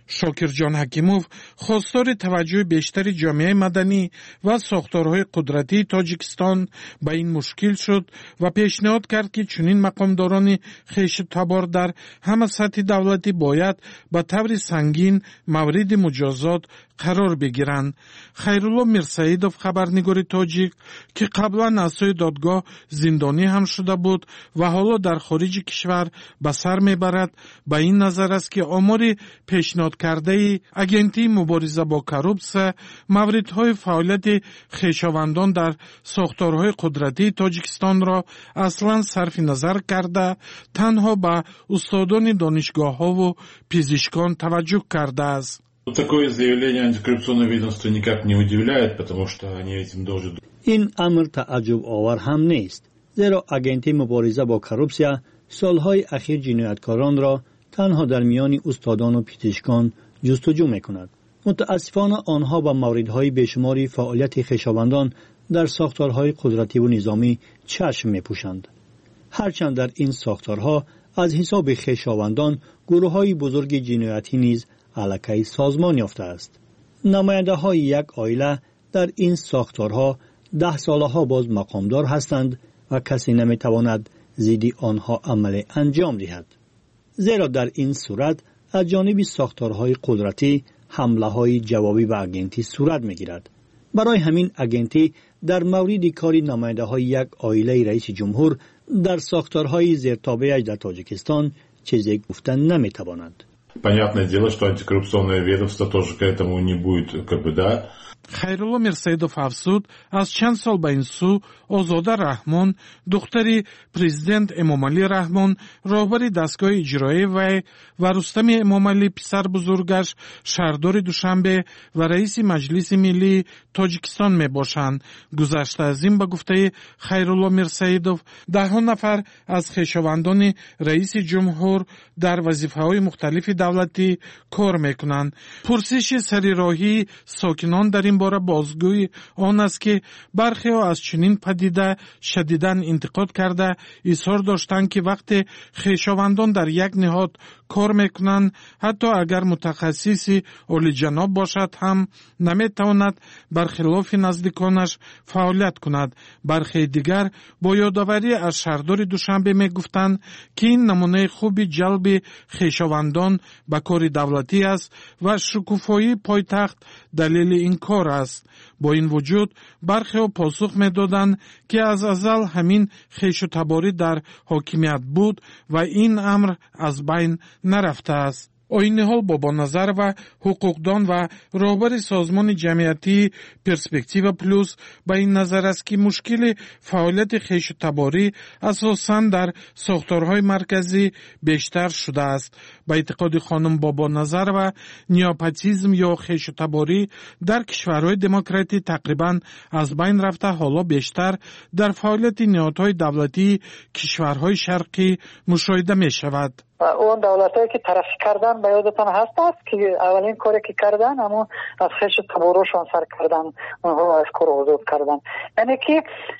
شاکرجان حکیموف خواستار توجه بیشتر جامعه مدنی و ساختارهای قدرتی تاجیکستان به این مشکل شد و پیشنهاد کرد که چنین مقامداران خویش تبار در همه سطح دولتی باید به طور سنگین مورد مجازات قرار بگیرند. خیرالله میرسعیدوف خبرنگار تاجیک که قبلا از سوی دادگاه زندانی هم شده بود و حالا در خارج کشور به سر میبرد، به این نظر است که آمار پیشنهاد کرده اگنتی مبارزه با کروپسیون موردهای فعالیت خویشاوندان در ساختارهای قدرتی تاجیکستان را اصلا صرف نظر کرده تنها به استادان دانشگاه ها و پزشکان توجه کرده است. Такое заявление антикоррупционного ведомства никак не удивляет, потому что они этим должны. این امر تعجب آور هم نیست، زیرا اگنتی مبارزه با کروپسیون سالهای اخیر جنایتکاران را تنها در میان استادان و پزشکان جستجو می‌کند. متاسفانه آنها با موردهای بیشماری فعالیت خویشاوندان در ساختارهای قدرتی و نظامی چشم می‌پوشند. هرچند در این ساختارها از حساب خویشاوندان گروه‌های بزرگ جنایتی نیز علاقه سازمان یافته است. نماینده های یک عائله در این ساختارها ده ساله ها باز مقامدار هستند و کسی نمی تواند ضد آنها عمل انجام دهد. زیرا در این صورت از جانب ساختارهای قدرتی حمله های جوابی به اگنتی صورت می گیرد. برای همین اگنتی در مورد کار نماینده های یک عائله رئیس جمهور در ساختارهای زیرتابعش در تاجیکستان چیزی گفتن نمی تواند. Понятное дело, что антикоррупционное ведомство тоже к этому не будет, как бы, да. خیرالله میرسعیدوف افزود از چند سال به این سو آزاده رحمان دختری پرزیدنت امامعلی رحمان راهبر دستگاه اجرایی وی و رستم امامعلی پسر بزرگش شهردار دوشنبه و رئیس مجلس ملی تاجیکستان می باشند. گذشته از این به گفته خیرالله میرسعیدوف ده ها نفر از خویشاوندان رئیس جمهور در وظیفه های مختلف دولتی کار می کنند. پرسش سریراهی ساکنان در این باره بازگوی آن است که برخی ها از چنین پدیده شدیداً انتقاد کرده اظهار داشتند که وقتی خویشاوندان در یک نهاد کار میکنند حتی اگر متخصصی عالی جناب باشد هم نمیتواند برخلاف نزدیکانش فعالیت کند. برخی دیگر با یادآوری از شهردار دوشنبه میگفتند که این نمونه خوب جلب خویشاوندان به کار دولتی است و شکوفایی پایتخت دلیل این کار است. با این وجود برخی ها پاسخ میدادند که از ازل همین خویش و تباری در حاکمیت بود و این امر از بین نرفته است. آین حال بابا نظر و حقوقدان و راهبر سازمان جمعیتی پرسپکتیو پلوس به این نظر است که مشکل فعالیت خویش و تباری اساساً در ساختارهای مرکزی بیشتر شده است. به اعتقاد خانم بابا نظر و نیاپاتیزم یا خویش و تباری در کشورهای دموکراتی تقریباً از بین رفته، حالا بیشتر در فعالیت نهادهای دولتی کشورهای شرقی مشاهده می شود. اون دولتایی که طرفی کردن به یادتان هست است که اولین کاری که کردن اما از خویش تباروشان سر کردن، اونها از کار آزاد کردن. یعنی که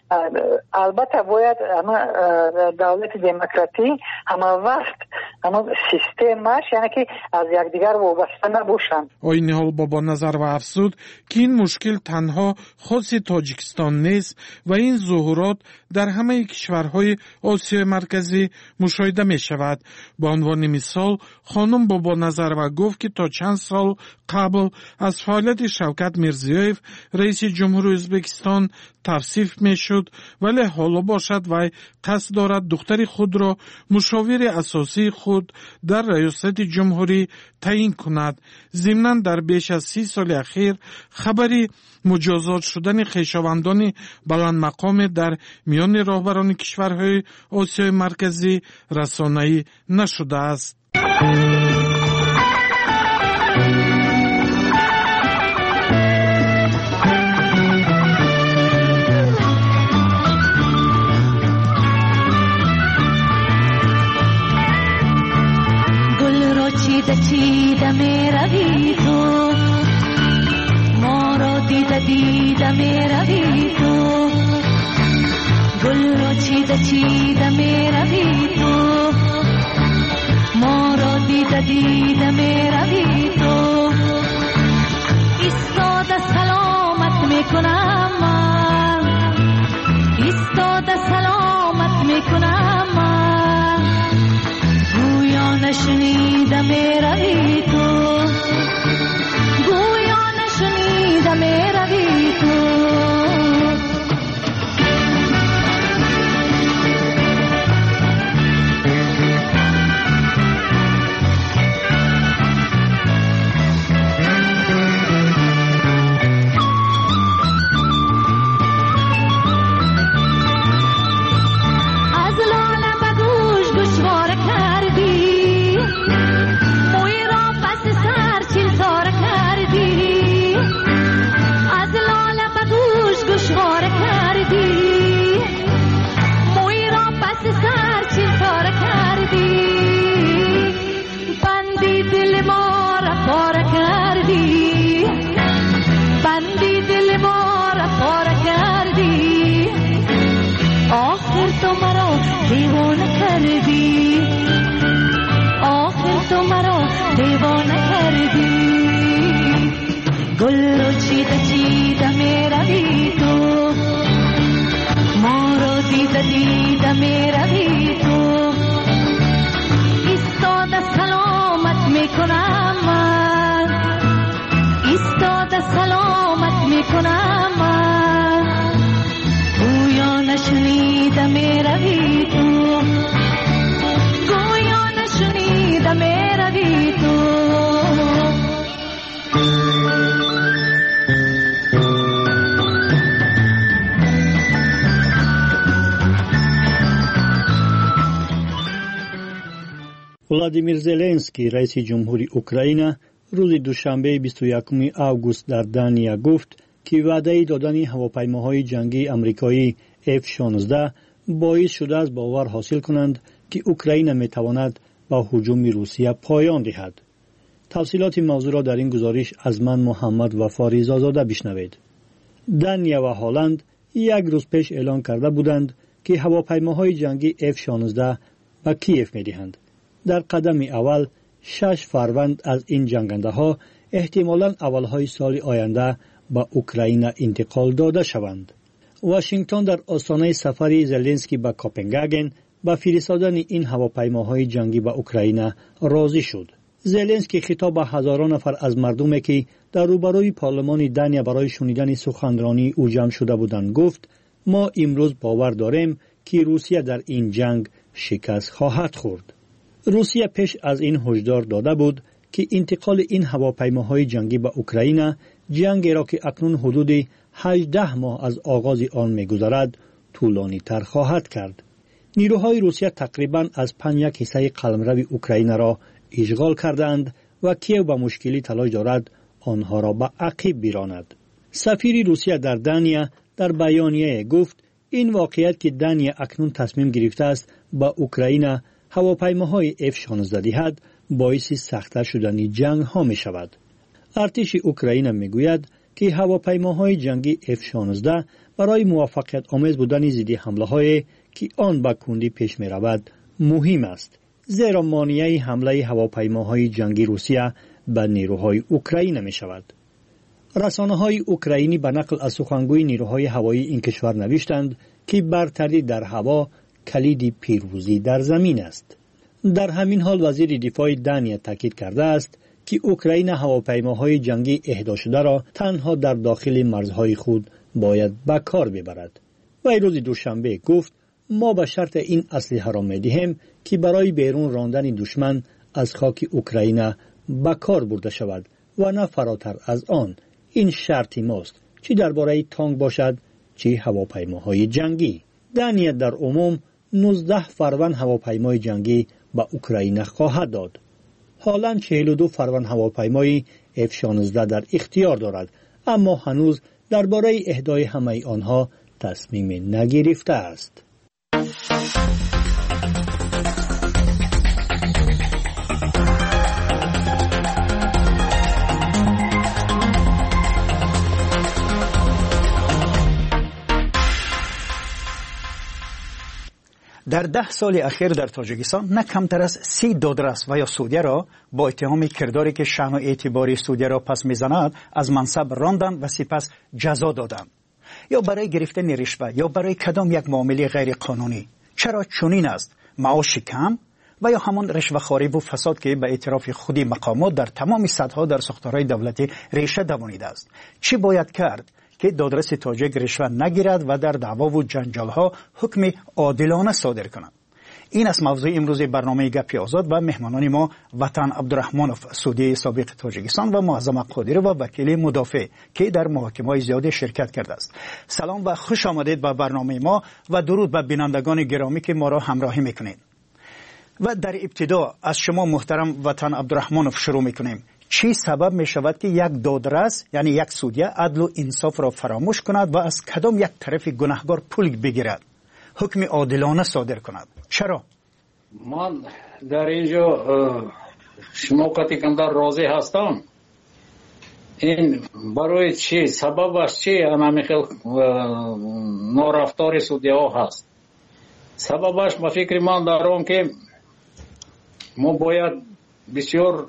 البته باید اما دولت دموکراتی همه وقت اما سیستمش یعنی که از یکدیگر وابسته نباشند. آین حال بابا نظر و افزود که این مشکل تنها خاص تاجیکستان نیست و این ظهورات در همه کشورهای آسیای مرکزی مشاهده می شود. به عنوان مثال خانم بابا نظر و گفت که تا چند سال قبل از فعالیت شوکت میرزیویف رئیس جمهور ازبکستان توصیف می شد، ولی حالا باشد و قصد دارد دختر خود را مشاور اساسی خود در ریاست جمهوری تعیین کند. ضمناً در بیش از سی سال اخیر خبری مجازات شدن خویشاوندان بلند مقام در میان راهبران کشورهای آسیای مرکزی رسانه‌ای نشده است. چیده می روی تو، ما را دیده دیده می روی تو، گل را چیده چیده می روی تو، ما را دیده دیده می روی تو. میکنم من ایستاده سلامت میکنم من گویا نشنیده میروی تو گویا نشنیده میروی تو گل چیده چیده میروی تو ما رو دیده دیده میروی تو ایستاده سلامت میکنم من ایستاده سلامت میکنم من گویا نشنیده میروی تو گویا نشنیده میروی تو ولادیمیر زلنسکی رئیس جمهوری اوکراین روز دوشنبه بیست و یکم آگوست در دانیا گفت که وعده دادن هواپیماهای جنگی آمریکایی اف شانزده باعث شده است باور حاصل کنند که اوکراین میتواند با هجوم روسیه پایان دهد. تفصیلات موضوع را در این گزارش از من محمد وفا رضازاده بشنوید. دانیا و هلند یک روز پیش اعلام کرده بودند که هواپیماهای جنگی اف شانزده به کیف میدهند. در قدم اول شش فروند از این جنگنده ها احتمالاً اولهای سال آینده به اوکراین انتقال داده شوند. واشنگتن در آستانه سفر زلنسکی به کوپنهاگن با فرستادن این هواپیماهای جنگی به اوکراین راضی شد. زلنسکی خطاب به هزاران نفر از مردمی که در روبروی پارلمان دانیا برای شنیدن سخنرانی او جمع شده بودند گفت ما امروز باور داریم که روسیه در این جنگ شکست خواهد خورد. روسیه پیش از این هشدار داده بود که انتقال این هواپیماهای جنگی به اوکراین جنگی را که اکنون حدود هجده ماه از آغاز آن می‌گذرد طولانی تر خواهد کرد. نیروهای روسیه تقریباً از پنج یک حصه قلمرو اوکراین را اشغال کردند و کیو به مشکلی تلاش دارد آنها را به عقب براند. سفیر روسیه در دانیا در بیانیه گفت این واقعیت که دانیا اکنون تصمیم گرفته است با اوکراین هواپیماهای اف شانزده دهد باعث سخت‌تر شدن جنگ ها می شود. ارتش اوکراین می گوید که هواپیماهای جنگی اف شانزده برای موفقیت آمیز بودن ضد حمله های که آن به کندی پیش می رود مهم است. زیرا مانع حمله هواپیماهای جنگی روسیه به نیروهای اوکراین می شود. رسانه های اوکراینی به نقل از سخنگوی نیروهای هوایی این کشور نوشتند که برتری در هوا کلید پیروزی در زمین است. در همین حال وزیر دفاع دانیا تاکید کرده است که اوکراین هواپیماهای جنگی اهدا شده را تنها در داخل مرزهای خود باید به کار ببرد. و روز دوشنبه گفت ما به شرط این اسلحه را می‌دهیم که برای بیرون راندن دشمن از خاک اوکراین به کار برده شود و نه فراتر از آن. این شرط ماست، چه درباره تانک باشد چه هواپیماهای جنگی. دانیا در عموم نوزده فروند هواپیمای جنگی به اوکراین خواهد داد. حالا چهل و دو فروند هواپیمای اف شانزده در اختیار دارد، اما هنوز درباره اهدای همه آنها تصمیم نگرفته است. در ده سال اخیر در تاجیکستان نه کمتر از سی دادرس و یا سودیه را با اتهام کرداری که شأن و اعتباری سودیه را پس میزند از منصب راندند و سپس جزا دادند، یا برای گرفتن رشوه یا برای کدام یک معامله غیر قانونی. چرا چنین است؟ معاش کم و یا همان رشوه‌خواری و فساد که به اعتراف خودی مقامات در تمام سطح‌ها در ساختارهای دولتی ریشه دوانیده است. چی باید کرد که دادرس تاجیک رشوه نگیرد و در دعوا و جنجال‌ها حکم عادلانه صادر کند؟ این است موضوع امروز برنامه گپی آزاد و مهمانان ما وطن عبدالرحمانوف سودی سابق تاجیکستان و معظم قادری و وکیل مدافع که در محاکمه‌های زیادی شرکت کرده است. سلام و خوش آمدید به برنامه ما و درود به بینندگان گرامی که ما را همراهی میکنید. و در ابتدا از شما محترم وطن عبدالرحمانوف شروع میکنیم. چی سبب می شود که یک دادرس یعنی یک سودیه عدل و انصاف را فراموش کند و از کدام یک طرف گناهکار پول بگیرد، حکم عادلانه صادر کند؟ چرا؟ من در اینجا شما کتی کمدار راضی هستم. این برای چی سببش چی انامیخل نارفتار سودیه ها هست؟ سببش به فکر من دارم که ما باید بسیار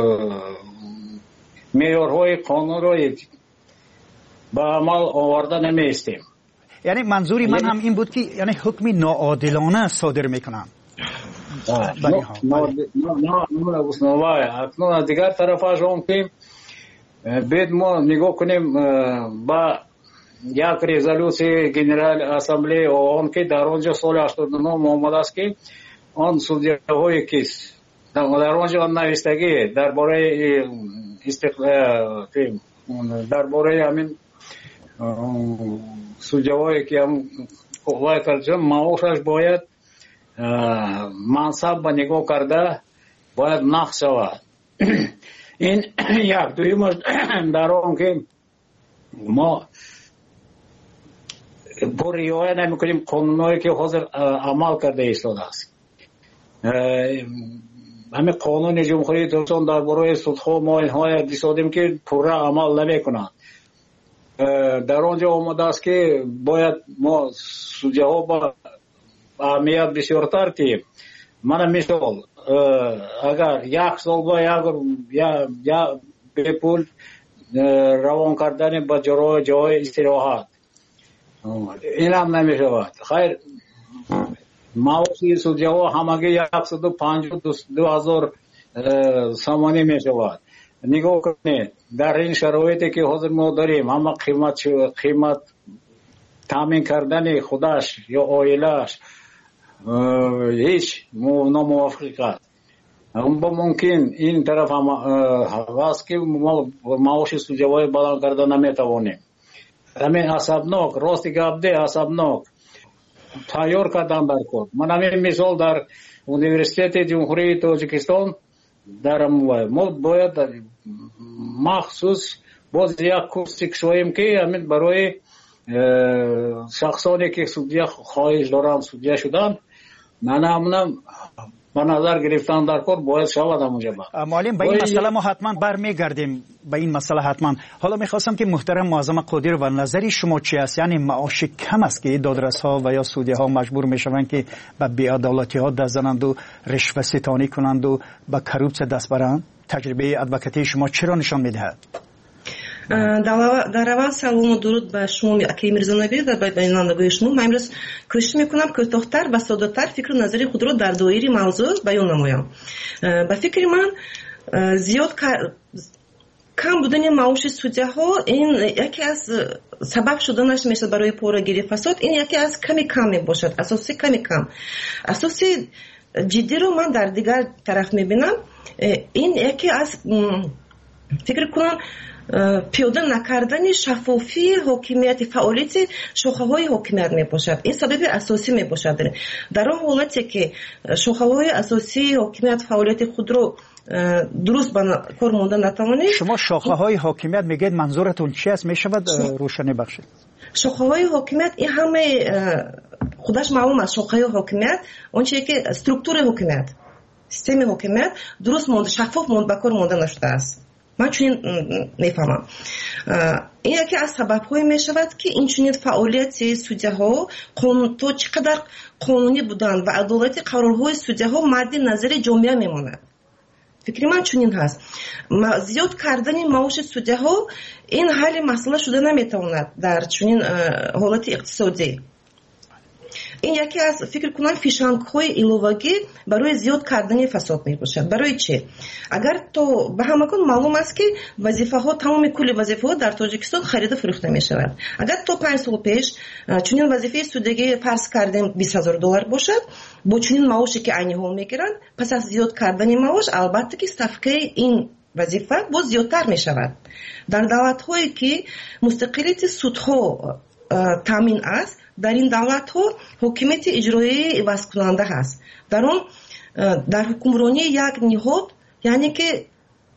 معیارهای قانون را به عمل آورده نمیستیم. یعنی منظوری من هم این بود که یعنی حکم ناعادلانه صادر میکنن. نه نه دیگر طرفش هم که باید ما نگاه کنیم با یک رزولوسی گنرال اسامبلی آن که در آنجا سال هشتاد و نه آمده است که آن سودیه های که در آنجا نوشتگی درباره استقلال درباره همین سودیه هایی که هم قوای کرده معاشش باید منصب به نگاه کرده باید نقص شود. این یک دویمش در آن که ما پر رعایت نمی‌کنیم قانونایی که حاضر عمل کرده ایستاده است. همین قانون جمهوری ترکستان درباره سودها ما اینها دیدیم که پورا عمل نمی‌کنند. در آنجا آمده است که باید ما سودیه ها با اهمیت بسیارتر تیم. من مثال اگر یک سال با یا یا به پول روان کردن به جای جای استراحت این هم نمی شود. خیر معاشی سودیه ها همگی صد و پنجاه و دو هزار سامانی می شود. نگاه کنید در این شرایطی که حاضر ما داریم همه قیمت قیمت تامین کردن خودش یا عائله‌اش هیچ ناموافق است. با ممکن این طرف هم هست که ما معاش سودیه های بلند کرده نمیتوانیم. همین عصبناک راستی گفته عصبناک تیار کردن در کار. من همین مثال در انیورسیته جمهوری تاجیکستان در ما باید مخصوص باز یک کورس کشویم که همین برای شخصانی که سودیه خواهش دارن سودیه شدن من همونم به نظر گرفتن در کار باید شود همونجا. معلم به این مسئله ما حتما برمیگردیم به این مسئله حتما. حالا میخواستم که محترم معظم قادر و نظری شما چی است؟ یعنی معاش کم است که دادرس ها و یا سودیه ها مجبور میشوند که به بی‌عدالتی ها دست زنند و رشوه ستانی کنند و به کروپسه دست برند؟ تجربه ادوکاتی شما چرا نشان میدهد؟ در اول سلام و درود به شما اکی میرزانبی و به بینندگان شما. من امروز کوشش میکنم کوتاه‌تر و ساده‌تر فکر و نظری خود را در دایره موضوع بیان نمایم. به فکر من زیاد کم بودن معاش سودیه ها این یکی از سبب شدنش میشه برای پورگیری فساد. این یکی از کمی کم میباشد، اساسی کمی کم. اساسی جدی رو من در دیگر طرف میبینم. این یکی از فکر کنم پیاده نکردن شفافی حاکمیت فعالیت شاخه های حاکمیت می باشد. این سبب اساسی می باشد. در آن حالتی که شاخه های اساسی حاکمیت فعالیت خود رو درست به کار ماندن نتوانید. شما شاخه های حاکمیت میگید منظورتون چی است؟ می شود روشنی بخشید؟ شاخه های حاکمیت این همه خودش معلوم است. شاخه های حاکمیت اون چیزی که استرکتور حاکمیت سیستم حاکمیت درست ماند شفاف ماند به کار مانده نشده است. من چنین میفهمم. این یکی از سبب‌های میشود که این چنین فعالیت سودی‌ها تو چقدر قانونی بودن و عدالت قرارهای سودی‌ها مد نظر جامعه میماند. فکر من چنین هست. زیاد کردن معاش سودی‌ها این حل مسئله شده نمیتواند در چنین حالت اقتصادی. این یکی از فکر کنم فیشنگ‌های الوواگی برای زیاد کردن فساد میباشد. برای چی؟ اگر تو به همکان معلوم است که وظیفه ها تمام کل وظیفه ها در تاجیکستان خرید و فروخته میشود. اگر تو پنج سال پیش چنین وظیفه سودگی فرض کردیم بیست هزار دلار باشد، با چنین معاشی که عینی ها میگیرند، پس از زیاد کردن معاش البته که ستافکه این وظیفه باز زیادتر میشود. در دولت هایی که مستقلیت سودها تامین است، در این دولت ها حکومت اجرایی عوض کننده هست. در اون در حکمرانی یک نهاد، یعنی که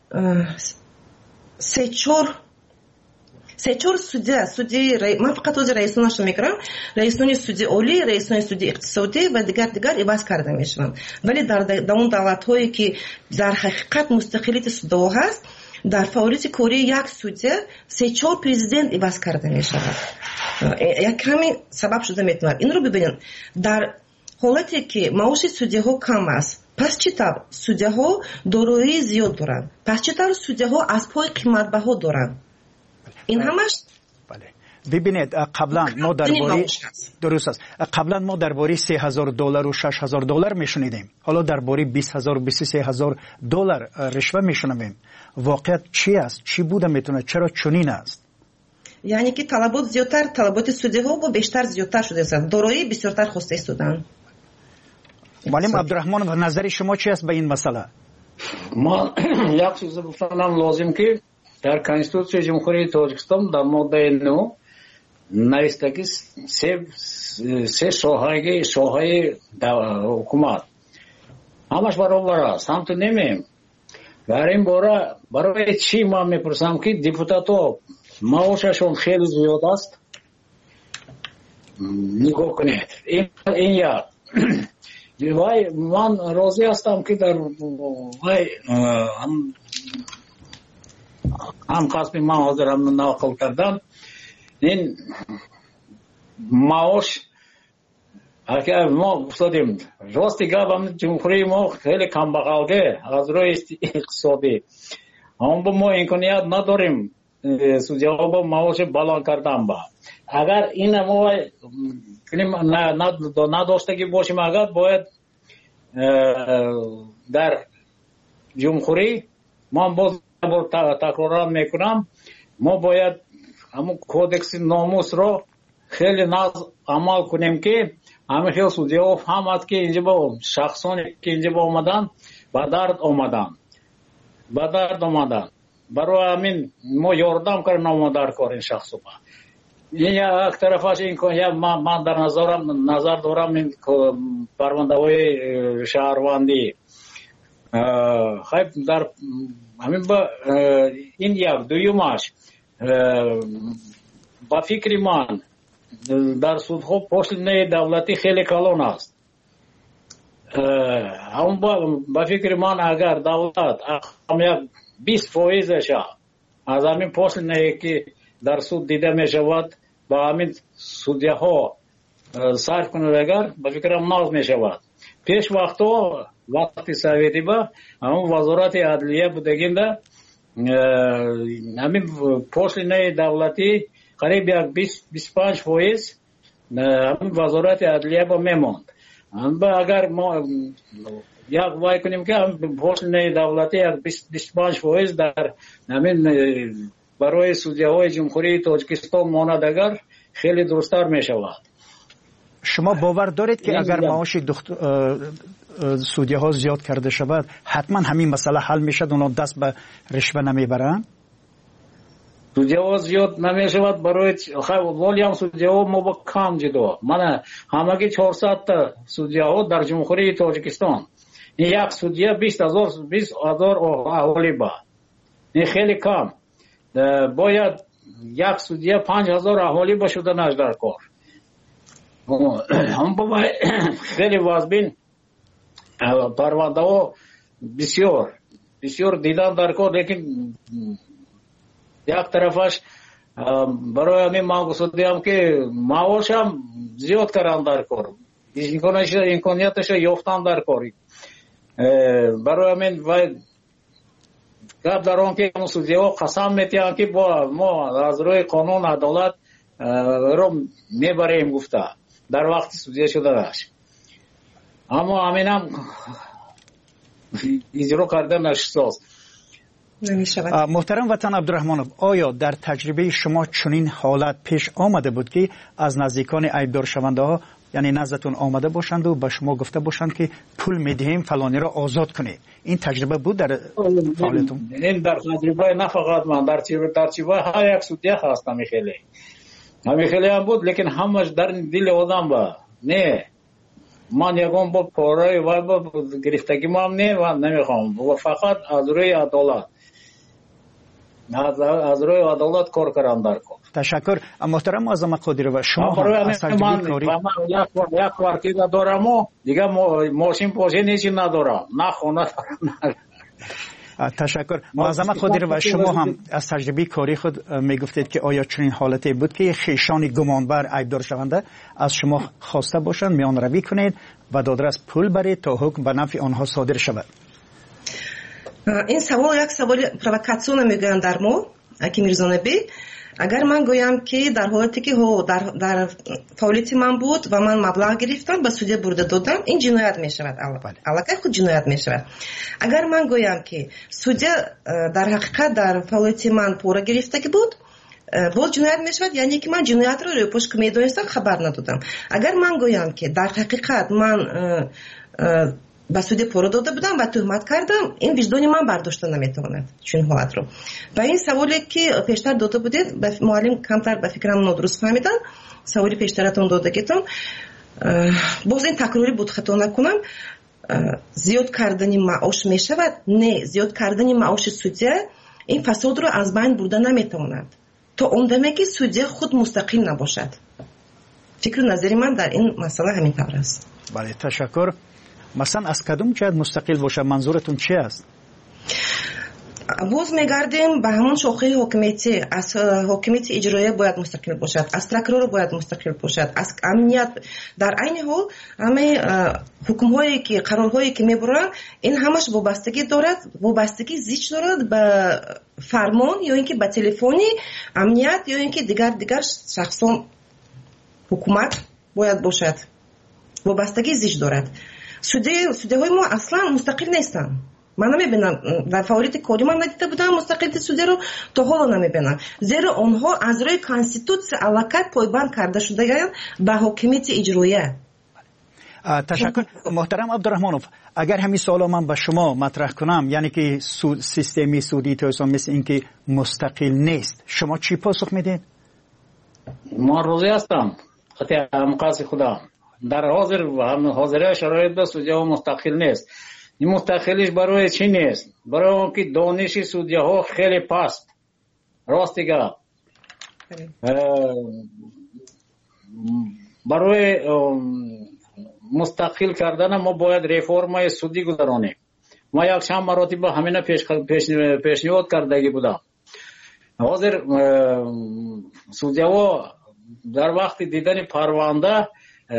سه چهار سه چهار سودی سودی من فقط از رئیسانش میگم، رئیسان سودی عالی، رئیسان سودی اقتصادی و دیگر دیگر عوض کرده میشوند. ولی در در اون دولت هایی که در حقیقت مستقلیت سودها هست، در فعالیت کاری یک سودی سه چهار پرزیدنت عوض کرده میشود. یک کمی سبب شده میتواند. این رو ببینید، در حالتی که معاش سودی ها کم است، پس چطور سودی ها دارایی زیاد دارند؟ پس چطور سودی ها از پای قیمت بها دارند؟ این همش بله. ببینید قبلا ما درباره درست است، قبلا ما درباره سه هزار دلار و شش هزار دلار میشنیدیم، حالا درباره بیست هزار و بیست و سه هزار دلار رشوه میشنویم. واقعیت چی است؟ چی بوده میتونه؟ چرا چنین است؟ یعنی که طلبات زیادتر، طلبات سودی ها با بیشتر زیادتر شده است، دارایی بسیارتر خواسته استودن. معلم عبدالرحمن، و نظر شما چی است به این مسئله؟ ما یک چیز بفهمم لازم که در کنستیتوسیون جمهوری تاجیکستان در ماده نو نوشته که سه سه ساحه ساحه حکومت همش برابر است. هم تو نمیم. در این باره برای چی ما میپرسم که دیپوتاتو معاششون خیلی زیاد است؟ نگاه کنید. این این یا وای من راضی هستم که در وای هم هم قسمی من حاضرم نقل کردم. این معاش اگر ما افتادیم راستی گفتم جمهوری ما خیلی کم بغلگه از روی اقتصادی، اما با ما امکانیت نداریم سودی‌ها با معاش بالا کردن. با اگر این ما نداشتگی باشیم، اگر باید در جمهوری ما باز تکرار میکنم، ما باید همون کودکس ناموس رو خیلی ناز عمل کنیم که همه خیلی سودی‌ها فهمد که اینجا با شخصانی که اینجا با آمدن با درد آمدن با درد آمدن برای همین ما یاردم کردیم آمدار کار این شخص با این یک طرفش این که من, من در نظرم نظر دارم این پرونده های شهروندی خیلی در همین با این یک دویمش با فکر من در سودها پشت دولتی خیلی کلان است. هم با فکر من اگر دولت هم یک بیست فایزش از همین پشت که در سود دیده می شود با همین سودیه ها صرف کنند، اگر با فکرم ناز می شود. پیش وقتا وقتی سویتی با همون وزارت عدلیه بودگینده همین پشت دولتی قریب یک بیست بیست و پنج فایز همین وزارت عدلیه با میماند. اگر ما یک وای کنیم که پشت دولتی یک بیست و پنج فایز در همین برای سودیه های جمهوری تاجیکستان ماند، اگر خیلی درستر می شود. شما باور دارید که اگر معاش سودیه ها زیاد کرده شود حتما همین مسئله حل می شد، اونا دست به رشوه نمی برن؟ سودیه ها زیاد نمی شود برای ولی هم سودیه ها ما با کم جدا. من همگی چهارصد تا سودیه ها در جمهوری تاجیکستان، این یک سودیه بیست هزار بیست هزار اهالی با، این خیلی کم. باید یک سودیه پنج هزار اهالی با شدنش در کار. هم با خیلی وازبین پرونده ها بسیار بسیار دیدن در کار، لیکن یک طرفش برای همین ما گفتم که معاش هم زیاد کردن در کار، امکانیتش یافتن در کاری. برای همین باید گپ در آن که سودیا قسم میتیان که با ما از روی قانون عدالت رو میبریم گفته در وقت سودیا شده داشت، اما همین هم اجرا کرده نشست. محترم وطن عبدالرحمنов، آیا در تجربه شما چنین حالت پیش آمده بود که از نزدیکان عیبدار شونده ها یعنی نزدتون آمده باشند و به شما گفته باشند که پول میدهیم فلانی را آزاد کنید؟ این تجربه بود در فعالیتون؟ این در تجربه نه فقط من، در تجربه های یک سودیا هست همیخیلی همیخیلی هم بود، لیکن همش در دل آدم با نه من یکم با پاره و با گرفتگی ما هم نه و نمیخوام و فقط از روی عدالت از روی عدالت کار کردن در کار. تشکر. محترم معظم قادری و شما هم از تجربه کاری یک کارکیده دارم و دیگه ماشین پاشه نیچی ندارم، نه خونه دارم. تشکر. معظم قادری و شما هم از تجربه کاری خود میگفتید که آیا چنین حالتی بود که خیشان گمانبر عیبدار شونده از شما خواسته باشند میان روی کنید و دادرس پول برید تا حکم به نفع آنها صادر شود؟ این سوال یک سوال پرووکاسیون میگویند در ما اکی میرزانبی. اگر من گویم که در حالتی که در در فعالیت من بود و من مبلغ گرفتم به سودیا برده دادم، این جنایت می شود. علاقه خود جنایت می شود. اگر من گویم که سودیا در حقیقت در فعالیت من پوره گرفته که بود، بود جنایت می شود، یعنی که من جنایت رو روی پشت که می دانستم خبر ندادم. اگر من گویم که در حقیقت من با سودیا پوره داده بودم و تهمت کردم، این وجدان من برداشته نمیتواند چون حالت رو. و این سوالی که پیشتر داده بودید به معلم کمتر به فکرم نادرست فهمیدن، سوالی پیشترتون دادگیتون باز این تکراری بود خطا نکنم. زیاد کردن معاش میشود؟ نه، زیاد کردن معاش سودیا این فساد رو از بین برده نمیتواند تا اون دمی که سودیا خود مستقیم نباشد. فکر نظری من در این مسئله همین طور است. بله تشکر. مثلا از کدوم جهت مستقل باشه؟ منظورتون چی است؟ باز میگردیم به همون شاخه حکومتی. از حکومت اجرایی باید مستقل باشد، از پروکرور باید مستقل باشد، از امنیت. در عین حال همه حکم هایی که قرارهایی که میبرن این همش وابستگی دارد، وابستگی زیچ دارد به فرمان یا اینکه به تلفنی امنیت یا اینکه دیگر دیگر شخصان حکومت باید باشد. وابستگی زیچ دارد. سودی سودی های ما اصلا مستقل نیستن. من نمیبینم در فعالیت کاری من ندیده بودم مستقل سودی رو، تا حالا نمیبینم، زیرا آنها از روی کانستیتوسیون علاقه پایبند کرده شده به حکومت اجرایی. تشکر. محترم عبدالرحمنов، اگر همین سوال من به شما مطرح کنم، یعنی که سود سیستمی سودی توسعه مثل این که مستقل نیست، شما چی پاسخ میدید؟ ما راضی هستم خطی مقاصد خدا در حاضر و هم حاضره شرایط به سودیا مستقل نیست. این مستقلیش برای چی نیست؟ برای اون که دانش سودیا ها خیلی پست. راست دیگه برای مستقل کردن ما باید ریفورم سودی گذرانیم. ما یک چند مراتب همینه پیش پیشنهاد کردگی بودم. حاضر سودیا ها در وقت دیدن پرونده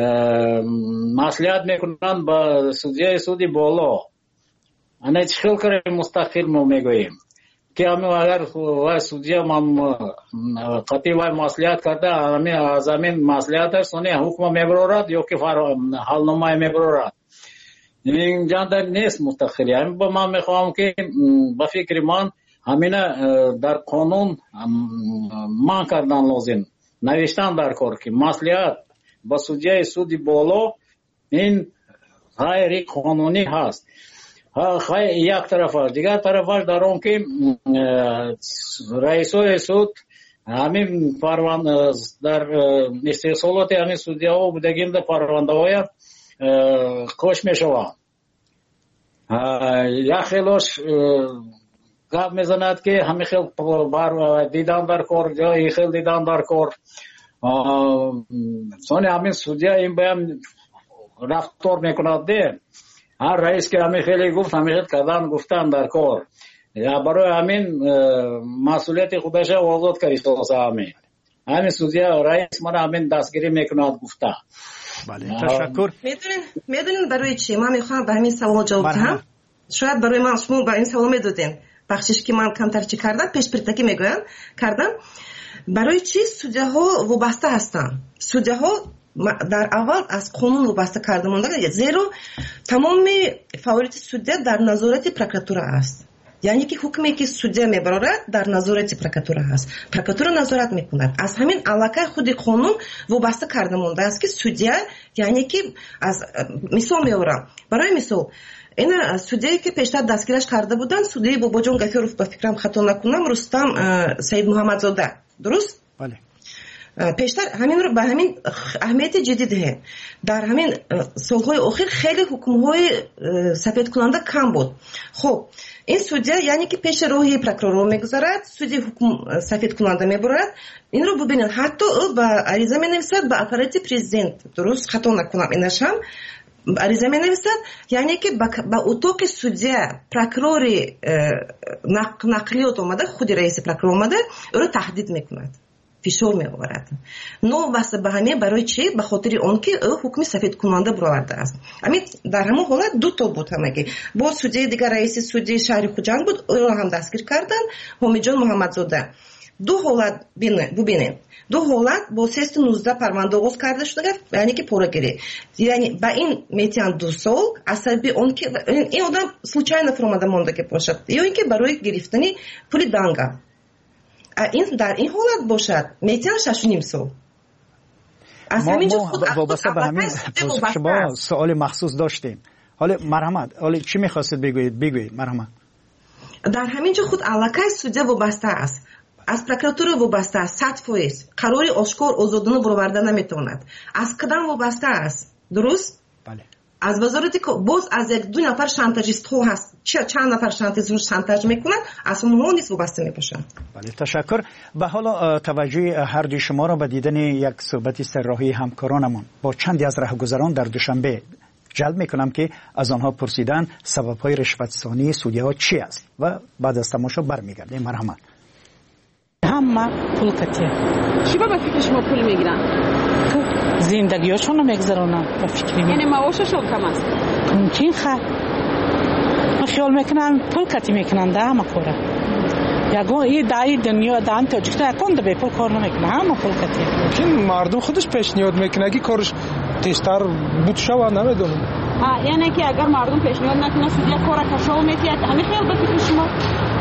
مصلحت میکنن با سودیا سودی بالا. انا چخیل کریم مستقل ما میگوییم که همین اگر سودیا ما قطعی و مصلحت کرده همین از همین مصلحتش سونی حکم میبرورد یا که حالنامه میبرورد. این جاندر نیست مستقلی. همین با من میخوام که با فکر من همین در قانون من کردن لازم، نوشتن در کار که مصلحت با سودیا سودی بالا این غیر قانونی هست. یک طرفش، دیگر طرفش در اون که رئیسای سود همین پرونده در استحصالات همین سودیا ها بودگیم در پرونده های کش می شود. یک خیلیش گپ میزند که همین خیل بر دیدن در کار یا این خیل دیدن در کار سانی همین سودیا این بایم رفتار میکند ده هر رئیس که همین خیلی گفت همین کردن گفتن در کار برای همین مسئولیت خودش آزاد کردی سازه همین همین سودیا رئیس من همین دستگیری میکند گفته. بله تشکر. میدونین میدونین برای چی من میخوام به همین سوال جواب بدم. شاید برای من شما با این سوال میدادین بخشش که من کمتر چی کردم پیش پرتکی میگویم کردم. برای چی سودیاها وابسته هستن؟ سودیاها در اول از قانون وابسته کرده مونده زیرا تمام فعالیت سودیا در نظارت پروکراتور است. یعنی که حکمی که سودیا میبرد در نظارت پروکراتور هست. پروکراتور نظارت میکند. از همین علاقه خود قانون وابسته کرده مونده است که سودیا یعنی که از مثال میارم برای مثال این سودیایی که پیشتر دستگیرش کرده بودن سودیای باباجان گفیروف با فکرم خطا نکنم رستم سید محمدزاده درست؟ بله. پیشتر همین رو به همین اهمیت جدید ده در همین سالهای اخیر خیلی حکم‌های سفید کننده کم بود. خب این سودیا یعنی که پیش روحی پروکرور میگذارد سودی حکم سفید کننده میبرد این رو ببینید حتی او با عریضه مینویسد به اپارات پرزیدنت درست خطا نکنم اینش هم عریضه مینویسد یعنی که با اتاق سودیا پروکرور نقلیات اومده خود رئیس پروکرور اومده او رو تهدید میکند فشار میآورد. نو واسه به همین برای چی؟ به خاطر اون که او حکم سفید کننده برآورده است. همین در همون حالت دو تا بود همگی. با سودی دیگر رئیس سودی شهر خوجند بود او را هم دستگیر کردن حمیدجان محمدزاده. دو حالت ببینید دو حالت با سیست نوزده پرونده آغاز کرده شده یعنی که پورگیری یعنی با این میتیان دو سال عصبی اون که این آدم случайно فرامده مونده که باشد یا اینکه برای گرفتن پول دانگا این در این حالت باشد میتیان شش و نیم سال. ما, ما وابسته به همین شما سوال مخصوص داشتیم. حالا مرحمت حالا چی میخواستید بگویید بگویید مرحمت. در همین جا خود علاقه سودیا وابسته است از پروکراتور وابسته است صد فیصد قرار آشکار آزادانه برآورده نمیتواند از کدام وابسته است درست؟ بله. از وزارت باز از یک دو نفر شانتاژیست ها هست چه چند نفر شانتاژ شانتاژ میکنند از اونها نیست وابسته میباشند. بله تشکر. و حالا توجه هر دوی شما را به دیدن یک صحبت سرراهی همکارانمون با چندی از راهگذران در دوشنبه جلب میکنم که از آنها پرسیدن سبب‌های رشوت‌ستانی سودی‌ها چی است و بعد از تماشا برمیگردیم. مرحمت. همه پول کتیه. چی با فکر شما پول میگیرن؟ زندگیشون رو میگذرونن با فکر یعنی معاششون کم است؟ ممکن خواهد من خیال میکنم پول کتی میکنن ده همه کوره یکون این دایی دنیا دهن تاجیکتا یکون ده به پول کار نمیکنه همه پول کتی ممکن مردم خودش پیشنهاد میکنه که کارش تیزتر بود شوه نمیدونم یعنی که اگر مردم پیشنهاد نکنه سودیا کار کشاو میتید همین خیال به فکر شما؟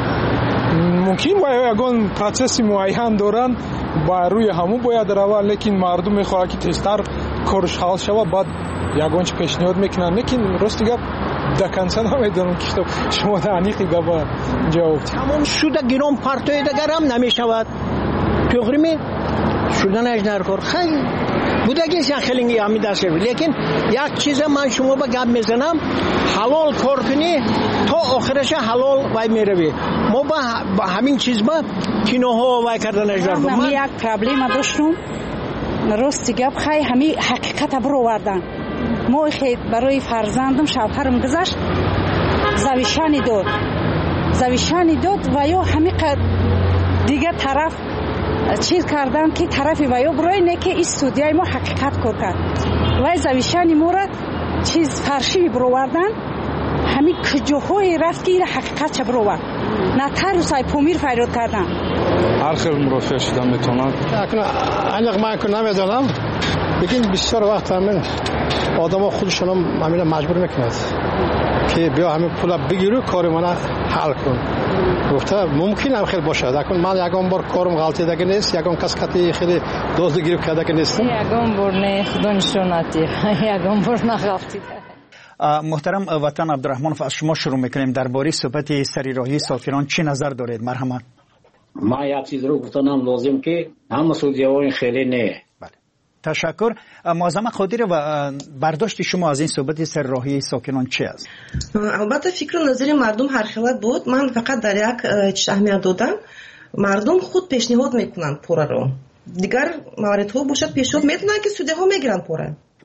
ممکن باید یکون پروسس معین دارن با روی همون باید روه لیکن مردم میخواه که تیزتر کارش حال شوه بعد یکون چه پیشنهاد میکنن لیکن راست گپ دکنسه نمیدونم که شما دعنیقی گپ جواب تمام شده گیرم پرتوی دگر هم نمیشود توغری می شدن اجنر کار خیلی بوده که خیلی همی دست شد لیکن یک چیز من شما با گپ میزنم حلال کار کنی تا آخرش حلال وای میروی ما با همین چیز با کینوها وای کردن اجنر کار من یک پرابلم داشتم راستی گپ خیلی همی حقیقت برو وردن ما خیلی برای فرزندم شوهرم گذاشت زویشانی داد زویشانی داد و یا همی دیگه طرف چیز کردن که طرفی و یا برای نه که استودیای ما حقیقت کار کرد و زویشانی ما را چیز فرشی برو وردن همی کجاهای رفت که حقیقت چه برو ورد نه تر سای پومیر فریاد کردن هر خیلی مرافع شدن میتونن اکنون انق من که نمیدونم بگین بسیار وقت همین آدم ها خودشون هم مجبور میکند که بیا همین پول بگیرو کاری من حل کن گفته ممکن هم خیلی باشد اکنون من یکم بار کارم غلطی دیگه نیست یکم کس کتی خیلی دوست گریب کرده که نیستم یکم بار نه خدا نشوناتی یکم بار نغلطی محترم وطن عبدالرحمن از شما شروع میکنیم درباره صحبت سریراهی ساکنان چی نظر دارید مرحمت؟ ما یک چیز رو گفتنم لازم که همه سودی‌ها خیلی نه. بله تشکر. معظم قادری و برداشت شما از این صحبت سرراهی ساکنان چی است؟ البته فکر و نظر مردم هر خیلی بود من فقط در یک چیز اهمیت دادم مردم خود پیشنهاد میکنن پوره رو دیگر موارد ها باشد پیشنهاد میتونن که سودی‌ها میگیرن پوره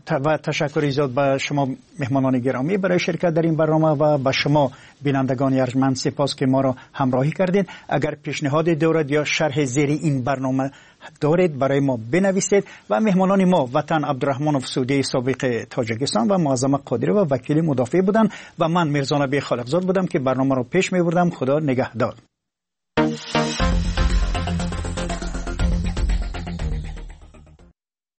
و تشکر زیاد به شما مهمانان گرامی برای شرکت در این برنامه و به شما بینندگان ارجمند سپاس که ما را همراهی کردید. اگر پیشنهاد دارید یا شرح زیر این برنامه دارید برای ما بنویسید. و مهمانان ما وطن عبدالرحمن افسودی سابق تاجیکستان و معظم قادری و وکیل مدافع بودند و من میرزا نبی خالقزاد بودم که برنامه را پیش می‌بردم. خدا نگهدار.